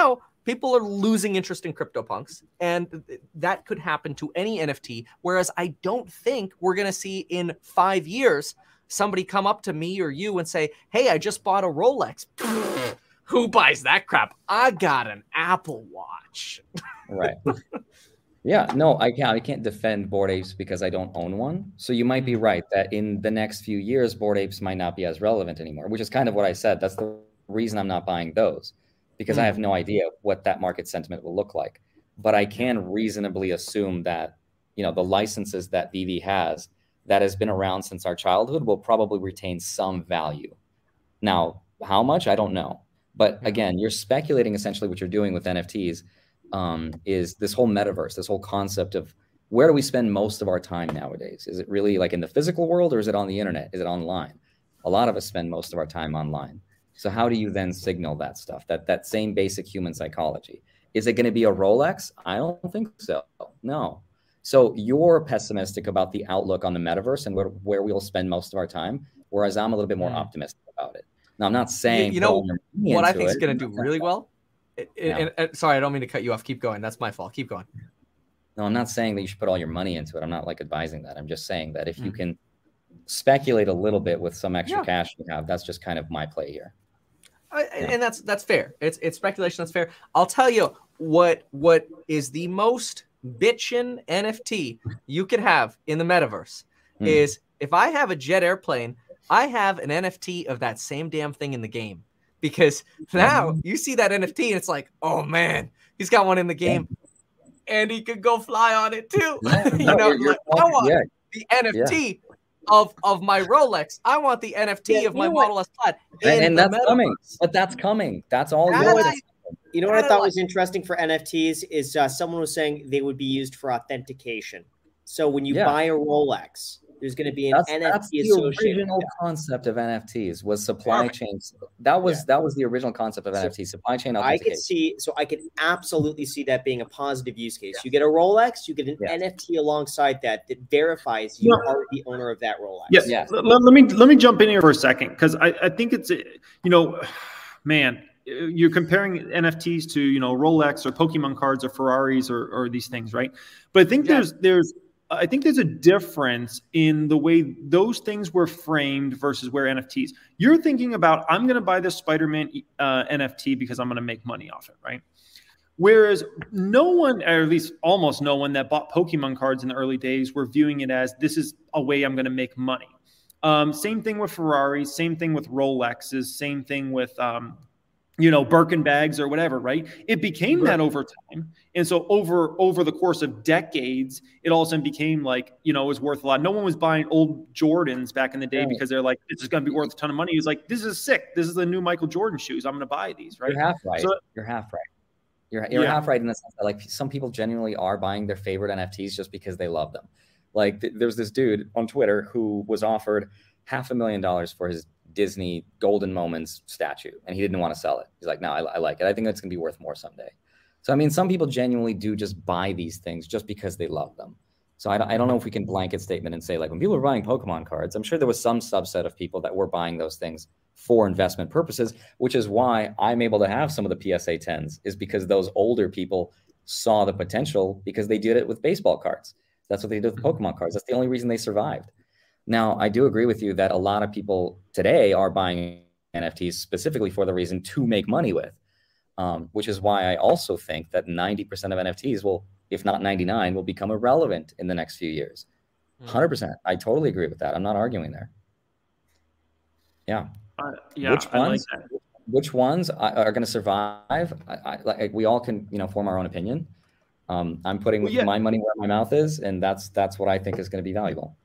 people are losing interest in CryptoPunks, and that could happen to any NFT. Whereas I don't think we're going to see in 5 years somebody come up to me or you and say, hey, I just bought a Rolex. Who buys that crap? I got an Apple Watch. Right. Yeah, no, I can't defend Bored Apes because I don't own one. So you might be right that in the next few years, Bored Apes might not be as relevant anymore, which is kind of what I said. That's the reason I'm not buying those, because I have no idea what that market sentiment will look like. But I can reasonably assume that, the licenses that VeVe has that has been around since our childhood will probably retain some value. Now, how much? I don't know. But again, you're speculating essentially what you're doing with NFTs. Is this whole metaverse, this whole concept of where do we spend most of our time nowadays? Is it really like in the physical world, or is it on the internet? Is it online? A lot of us spend most of our time online. So how do you then signal that stuff, that same basic human psychology? Is it going to be a Rolex? I don't think so. No. So you're pessimistic about the outlook on the metaverse and where we'll spend most of our time, whereas I'm a little bit more optimistic about it. Now, I'm not saying what I think is going to do really well. Sorry, I don't mean to cut you off. Keep going. That's my fault. Keep going. No, I'm not saying that you should put all your money into it. I'm not advising that. I'm just saying that if you can speculate a little bit with some extra cash you have, that's just kind of my play here. And that's fair. It's speculation. That's fair. I'll tell you what is the most bitchin' NFT you could have in the metaverse is if I have a jet airplane, I have an NFT of that same damn thing in the game. Because now you see that NFT and it's like, oh man, he's got one in the game and he could go fly on it too. I want the NFT of my Rolex. I want the NFT of my Model S Plaid. And that's coming. But that's coming. That's all good. You know what I thought was interesting for NFTs is someone was saying they would be used for authentication. So when you buy a Rolex, there's going to be an NFT that's the associated. original concept of NFTs was supply chains. That was the original concept of NFT, supply chain authentication. I could absolutely see that being a positive use case. You get a Rolex, you get an NFT alongside that verifies you are the owner of that Rolex. Yes. Let me jump in here for a second, because I think it's man, you're comparing NFTs to Rolex or Pokemon cards or Ferraris or these things, right? But I think there's a difference in the way those things were framed versus where NFTs. You're thinking about, I'm going to buy this Spider-Man NFT because I'm going to make money off it, right? Whereas no one, or at least almost no one that bought Pokemon cards in the early days were viewing it as, this is a way I'm going to make money. Same thing with Ferraris, same thing with Rolexes, same thing with Birkin bags or whatever, right? It became that over time. And so over the course of decades, it all of a sudden became it was worth a lot. No one was buying old Jordans back in the day because they're like, this is going to be worth a ton of money. He's like, this is sick. This is the new Michael Jordan shoes. I'm going to buy these, right? You're half right. You're half right. You're half right in the sense that some people genuinely are buying their favorite NFTs just because they love them. There's this dude on Twitter who was offered $500,000 for his Disney Golden Moments statue, and he didn't want to sell it. He's like, no, I like it. I think that's going to be worth more someday. So, I mean, some people genuinely do just buy these things just because they love them. So I don't know if we can blanket statement and say, when people are buying Pokemon cards, I'm sure there was some subset of people that were buying those things for investment purposes, which is why I'm able to have some of the PSA 10s, is because those older people saw the potential because they did it with baseball cards. That's what they did with Pokemon cards. That's the only reason they survived. Now, I do agree with you that a lot of people today are buying NFTs specifically for the reason to make money with, which is why I also think that 90% of NFTs will, if not 99, will become irrelevant in the next few years. 100%. I totally agree with that. I'm not arguing there. Yeah. Which ones are going to survive? We all can, form our own opinion. I'm putting my money where my mouth is, and that's what I think is going to be valuable.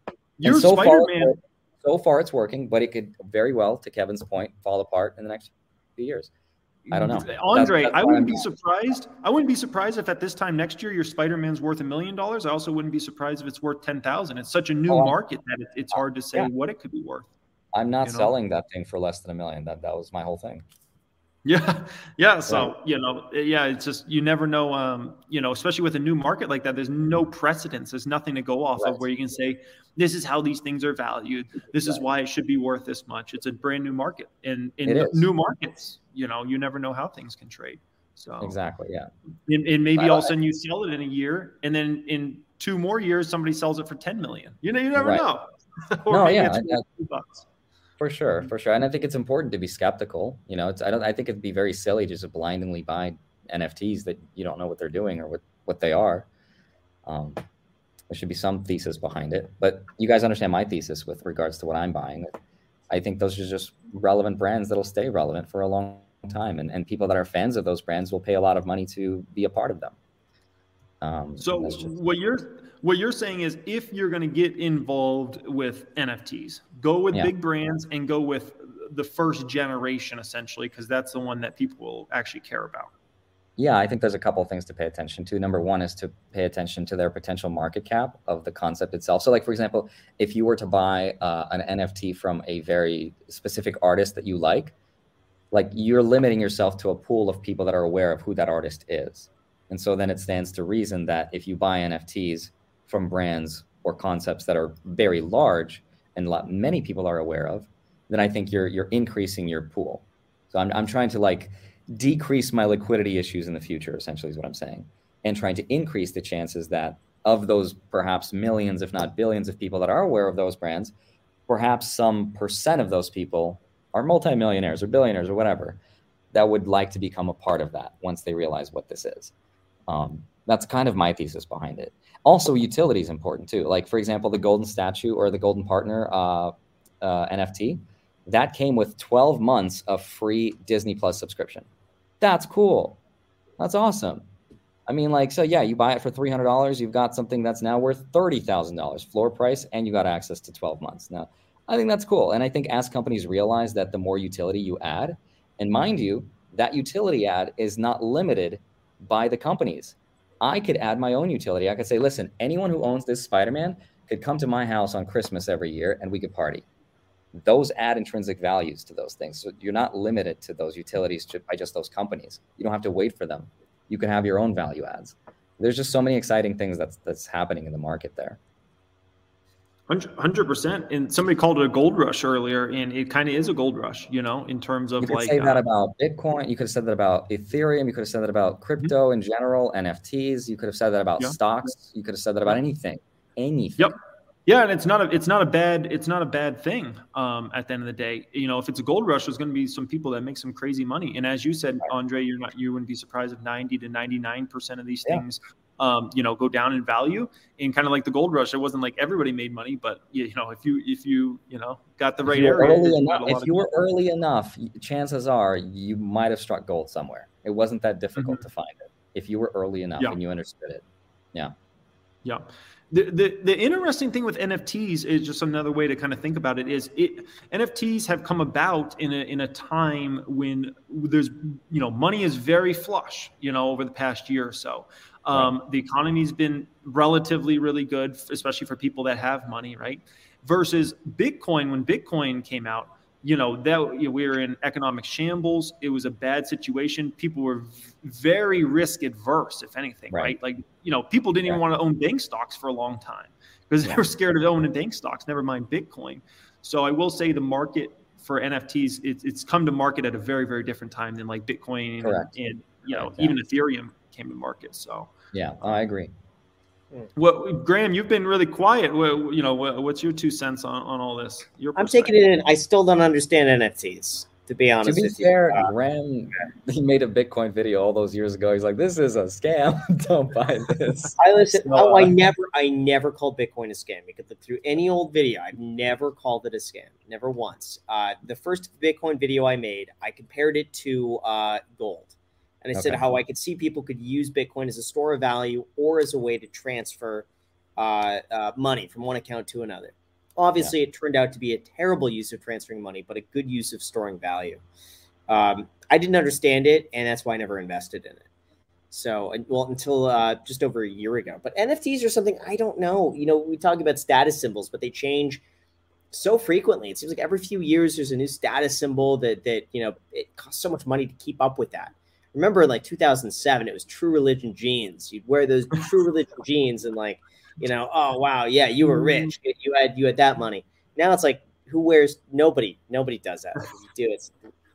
So far it's working, but it could very well, to Kevin's point, fall apart in the next few years. I don't know. Andre, I wouldn't be surprised. I wouldn't be surprised if at this time next year your Spider-Man's worth $1 million. I also wouldn't be surprised if it's worth 10,000. It's such a new market that it's hard to say what it could be worth. I'm not selling that thing for less than $1 million. That was my whole thing. Yeah. So, it's just, you never know, especially with a new market like that, there's no precedence. There's nothing to go off of where you can say, this is how these things are valued. This is why it should be worth this much. It's a brand new market. And in new markets, you never know how things can trade. So exactly, yeah. And maybe all of a sudden you sell it in a year, and then in 2 more years somebody sells it for 10 million. You never know. No, yeah, for sure. And I think it's important to be skeptical. I think it'd be very silly just to blindly buy NFTs that you don't know what they're doing or what they are. There should be some thesis behind it, but you guys understand my thesis with regards to what I'm buying. I think those are just relevant brands that'll stay relevant for a long time, and people that are fans of those brands will pay a lot of money to be a part of them. So what you're saying is, if you're going to get involved with NFTs, go with big brands and go with the first generation, essentially, because that's the one that people will actually care about. Yeah, I think there's a couple of things to pay attention to. Number one is to pay attention to their potential market cap of the concept itself. So like, for example, if you were to buy an NFT from a very specific artist that you like you're limiting yourself to a pool of people that are aware of who that artist is. And so then it stands to reason that if you buy NFTs from brands or concepts that are very large and many people are aware of, then I think you're increasing your pool. So I'm trying to decrease my liquidity issues in the future, essentially is what I'm saying, and trying to increase the chances that of those perhaps millions, if not billions of people that are aware of those brands, perhaps some percent of those people are multimillionaires or billionaires or whatever that would like to become a part of that once they realize what this is. That's kind of my thesis behind it. Also, utility is important too. Like, for example, the Golden Statue or the Golden Partner NFT, that came with 12 months of free Disney Plus subscription. That's cool. That's awesome. I mean, so yeah, you buy it for $300, you've got something that's now worth $30,000 floor price, and you got access to 12 months. Now, I think that's cool. And I think as companies realize that the more utility you add, and mind you, that utility add is not limited by the companies. I could add my own utility. I could say, listen, anyone who owns this Spider-Man could come to my house on Christmas every year and we could party. Those add intrinsic values to those things. So you're not limited to those utilities by just those companies. You don't have to wait for them. You can have your own value adds. There's just so many exciting things that's happening in the market there. 100%. And somebody called it a gold rush earlier, and it kind of is a gold rush, in terms of you could say that about Bitcoin. You could have said that about Ethereum. You could have said that about crypto in general, NFTs. You could have said that about stocks. You could have said that about anything. Yep. Yeah, and it's not a bad thing. At the end of the day, if it's a gold rush, there's going to be some people that make some crazy money. And as you said, Andre, you wouldn't be surprised if 90 to 99% of these things, go down in value. And kind of like the gold rush, it wasn't like everybody made money, but if you got the right area, if you were early enough, chances are you might have struck gold somewhere. It wasn't that difficult to find it if you were early enough and you understood it. Yeah. Yeah. The interesting thing with NFTs is just another way to kind of think about it is NFTs have come about in a time when there's, money is very flush, over the past year or so. The economy's been relatively really good, especially for people that have money, right? Versus Bitcoin, when Bitcoin came out, we were in economic shambles. It was a bad situation. People were very risk adverse, if anything, right? People didn't even want to own bank stocks for a long time because they were scared of owning bank stocks, never mind Bitcoin. So I will say the market for NFTs, it's come to market at a very, very different time than like Bitcoin and even Ethereum came to market. So yeah, I agree. Well, Graham, you've been really quiet. What's your 2 cents on all this? I'm taking it in. I still don't understand NFTs, to be honest. To be fair, Graham, he made a Bitcoin video all those years ago. He's like, "This is a scam. Don't buy this." I never called Bitcoin a scam. You could look through any old video. I've never called it a scam, never once. The first Bitcoin video I made, I compared it to gold. And I said how I could see people could use Bitcoin as a store of value or as a way to transfer money from one account to another. Obviously, it turned out to be a terrible use of transferring money, but a good use of storing value. I didn't understand it, and that's why I never invested in it. So, until just over a year ago. But NFTs are something I don't know. We talk about status symbols, but they change so frequently. It seems like every few years there's a new status symbol that it costs so much money to keep up with that. Remember in 2007, it was True Religion jeans. You'd wear those True Religion jeans and oh wow, yeah, you were rich. You had that money. Now it's like, who wears? Nobody does that. If you do, it's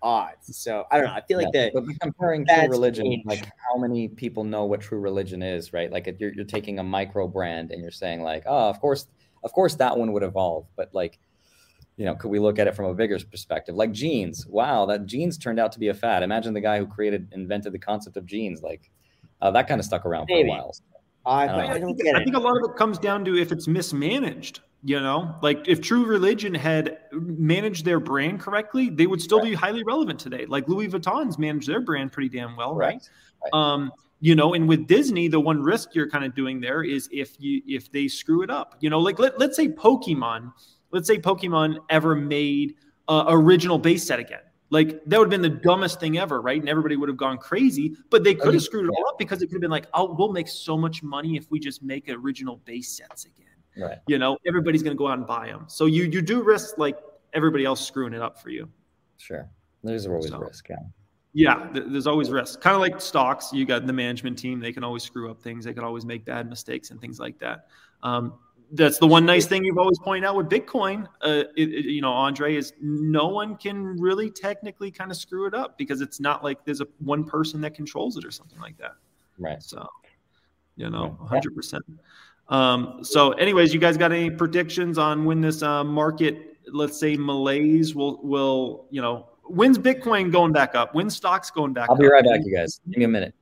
odds. So I don't know. I feel like but comparing True Religion, like how many people know what True Religion is, right? Like if you're taking a micro brand and you're saying like, oh, of course that one would evolve, but like, you know, could we look at it from a bigger perspective? Like jeans, wow, that jeans turned out to be a fad. Imagine the guy who invented the concept of jeans, like that kind of stuck around for a while. I don't get it. I think a lot of it comes down to if it's mismanaged. You know, like if True Religion had managed their brand correctly, they would still be highly relevant today. Like Louis Vuitton's managed their brand pretty damn well, right? You know, and with Disney, the one risk you're kind of doing there is if they screw it up. You know, like let's say Pokemon ever made original base set again. Like that would have been the dumbest thing ever, right? And everybody would have gone crazy, but they could have screwed it all up because it could have been like, oh, we'll make so much money if we just make original base sets again. Right. You know, everybody's going to go out and buy them. So you do risk like everybody else screwing it up for you. Sure. There's always risk. Yeah, there's always risk. Kind of like stocks. You got the management team. They can always screw up things. They can always make bad mistakes and things like that. That's the one nice thing you've always pointed out with Bitcoin, you know, Andre, is no one can really technically kind of screw it up because it's not like there's one person that controls it or something like that. Right. So, you know, 100%. So anyways, you guys got any predictions on when this market, let's say malaise will, you know, when's Bitcoin going back up? When's stocks going back up? I'll be right back, you guys. Give me a minute.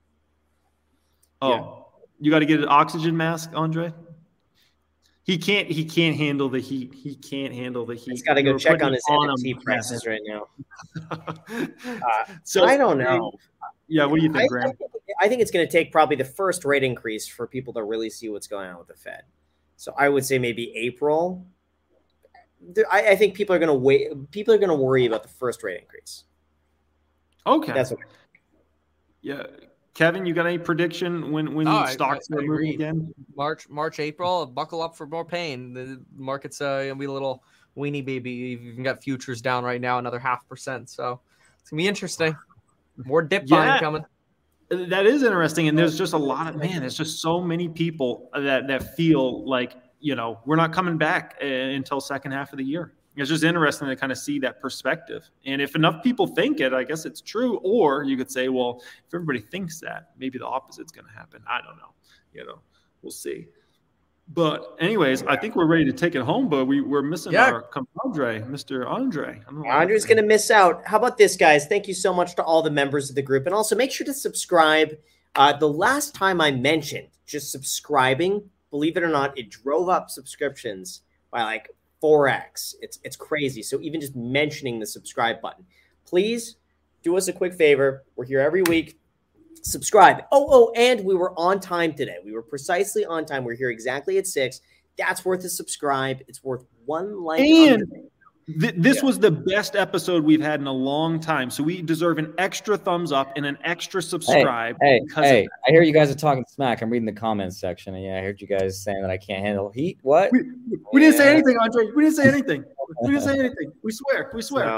Oh, you got to get an oxygen mask, Andre? He can't handle the heat. He can't handle the heat. He's got to go check on his NFT prices right now. So I don't know. Yeah, what do you think, Graham? I think it's going to take probably the first rate increase for people to really see what's going on with the Fed. So I would say maybe April. I think people are going to wait. People are going to worry about the first rate increase. Okay. That's what. Yeah. Kevin, you got any prediction when stocks are moving again? March, April, buckle up for more pain. The market's going to be a little weenie baby. You've even got futures down right now, another 0.5%. So it's going to be interesting. More dip buying coming. That is interesting. And there's just a lot of, there's just so many people that feel like, you know, we're not coming back until second half of the year. It's just interesting to kind of see that perspective. And if enough people think it, I guess it's true. Or you could say, well, if everybody thinks that, maybe the opposite's going to happen. I don't know. You know, we'll see. But anyways, I think we're ready to take it home, but we're missing our compadre, Mr. Andre. Andre's going to miss out. How about this, guys? Thank you so much to all the members of the group. And also make sure to subscribe. The last time I mentioned just subscribing, believe it or not, it drove up subscriptions by like 4x. It's crazy. So even just mentioning the subscribe button, please do us a quick favor. We're here every week. Subscribe. And we were on time today. We were precisely on time. We're here exactly at 6. That's worth a subscribe. It's worth one like. And this was the best episode we've had in a long time. So we deserve an extra thumbs up and an extra subscribe. Hey, I hear you guys are talking smack. I'm reading the comments section. And I heard you guys saying that I can't handle heat. What? We didn't say anything, Andre. We didn't say anything. We swear.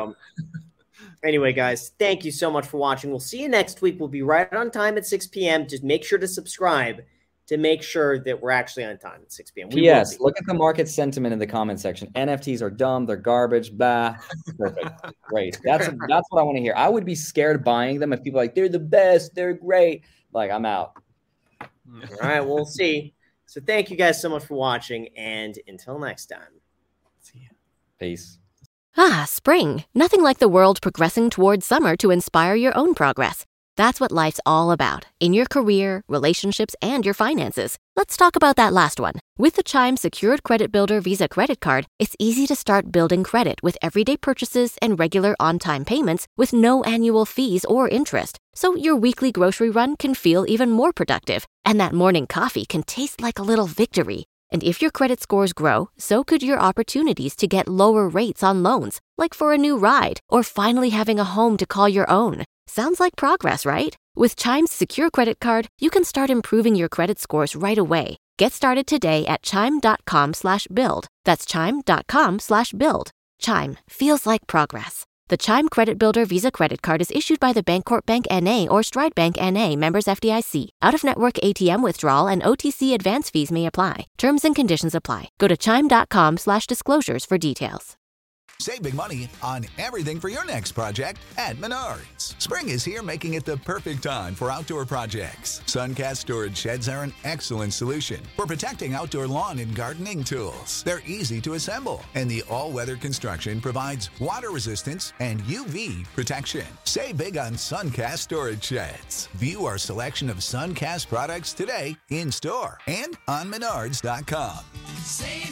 Anyway, guys, thank you so much for watching. We'll see you next week. We'll be right on time at 6 p.m. Just make sure to subscribe to make sure that we're actually on time at 6 p.m. Yes, look at the market sentiment in the comment section. NFTs are dumb. They're garbage. Bah. Perfect. Great. That's what I want to hear. I would be scared buying them if people are like, they're the best. They're great. Like, I'm out. All right, we'll see. So thank you guys so much for watching. And until next time. See you. Peace. Ah, spring. Nothing like the world progressing towards summer to inspire your own progress. That's what life's all about, in your career, relationships, and your finances. Let's talk about that last one. With the Chime Secured Credit Builder Visa Credit Card, it's easy to start building credit with everyday purchases and regular on-time payments with no annual fees or interest. So your weekly grocery run can feel even more productive, and that morning coffee can taste like a little victory. And if your credit scores grow, so could your opportunities to get lower rates on loans, like for a new ride or finally having a home to call your own. Sounds like progress, right? With Chime's Secure Credit Card, you can start improving your credit scores right away. Get started today at chime.com/build. That's chime.com/build. Chime feels like progress. The Chime Credit Builder Visa Credit Card is issued by the Bancorp Bank N.A. or Stride Bank N.A. members FDIC. Out-of-network ATM withdrawal and OTC advance fees may apply. Terms and conditions apply. Go to chime.com/disclosures for details. Save big money on everything for your next project at Menards. Spring is here, making it the perfect time for outdoor projects. Suncast storage sheds are an excellent solution for protecting outdoor lawn and gardening tools. They're easy to assemble, and the all-weather construction provides water resistance and UV protection. Save big on Suncast storage sheds. View our selection of Suncast products today in store and on Menards.com. Save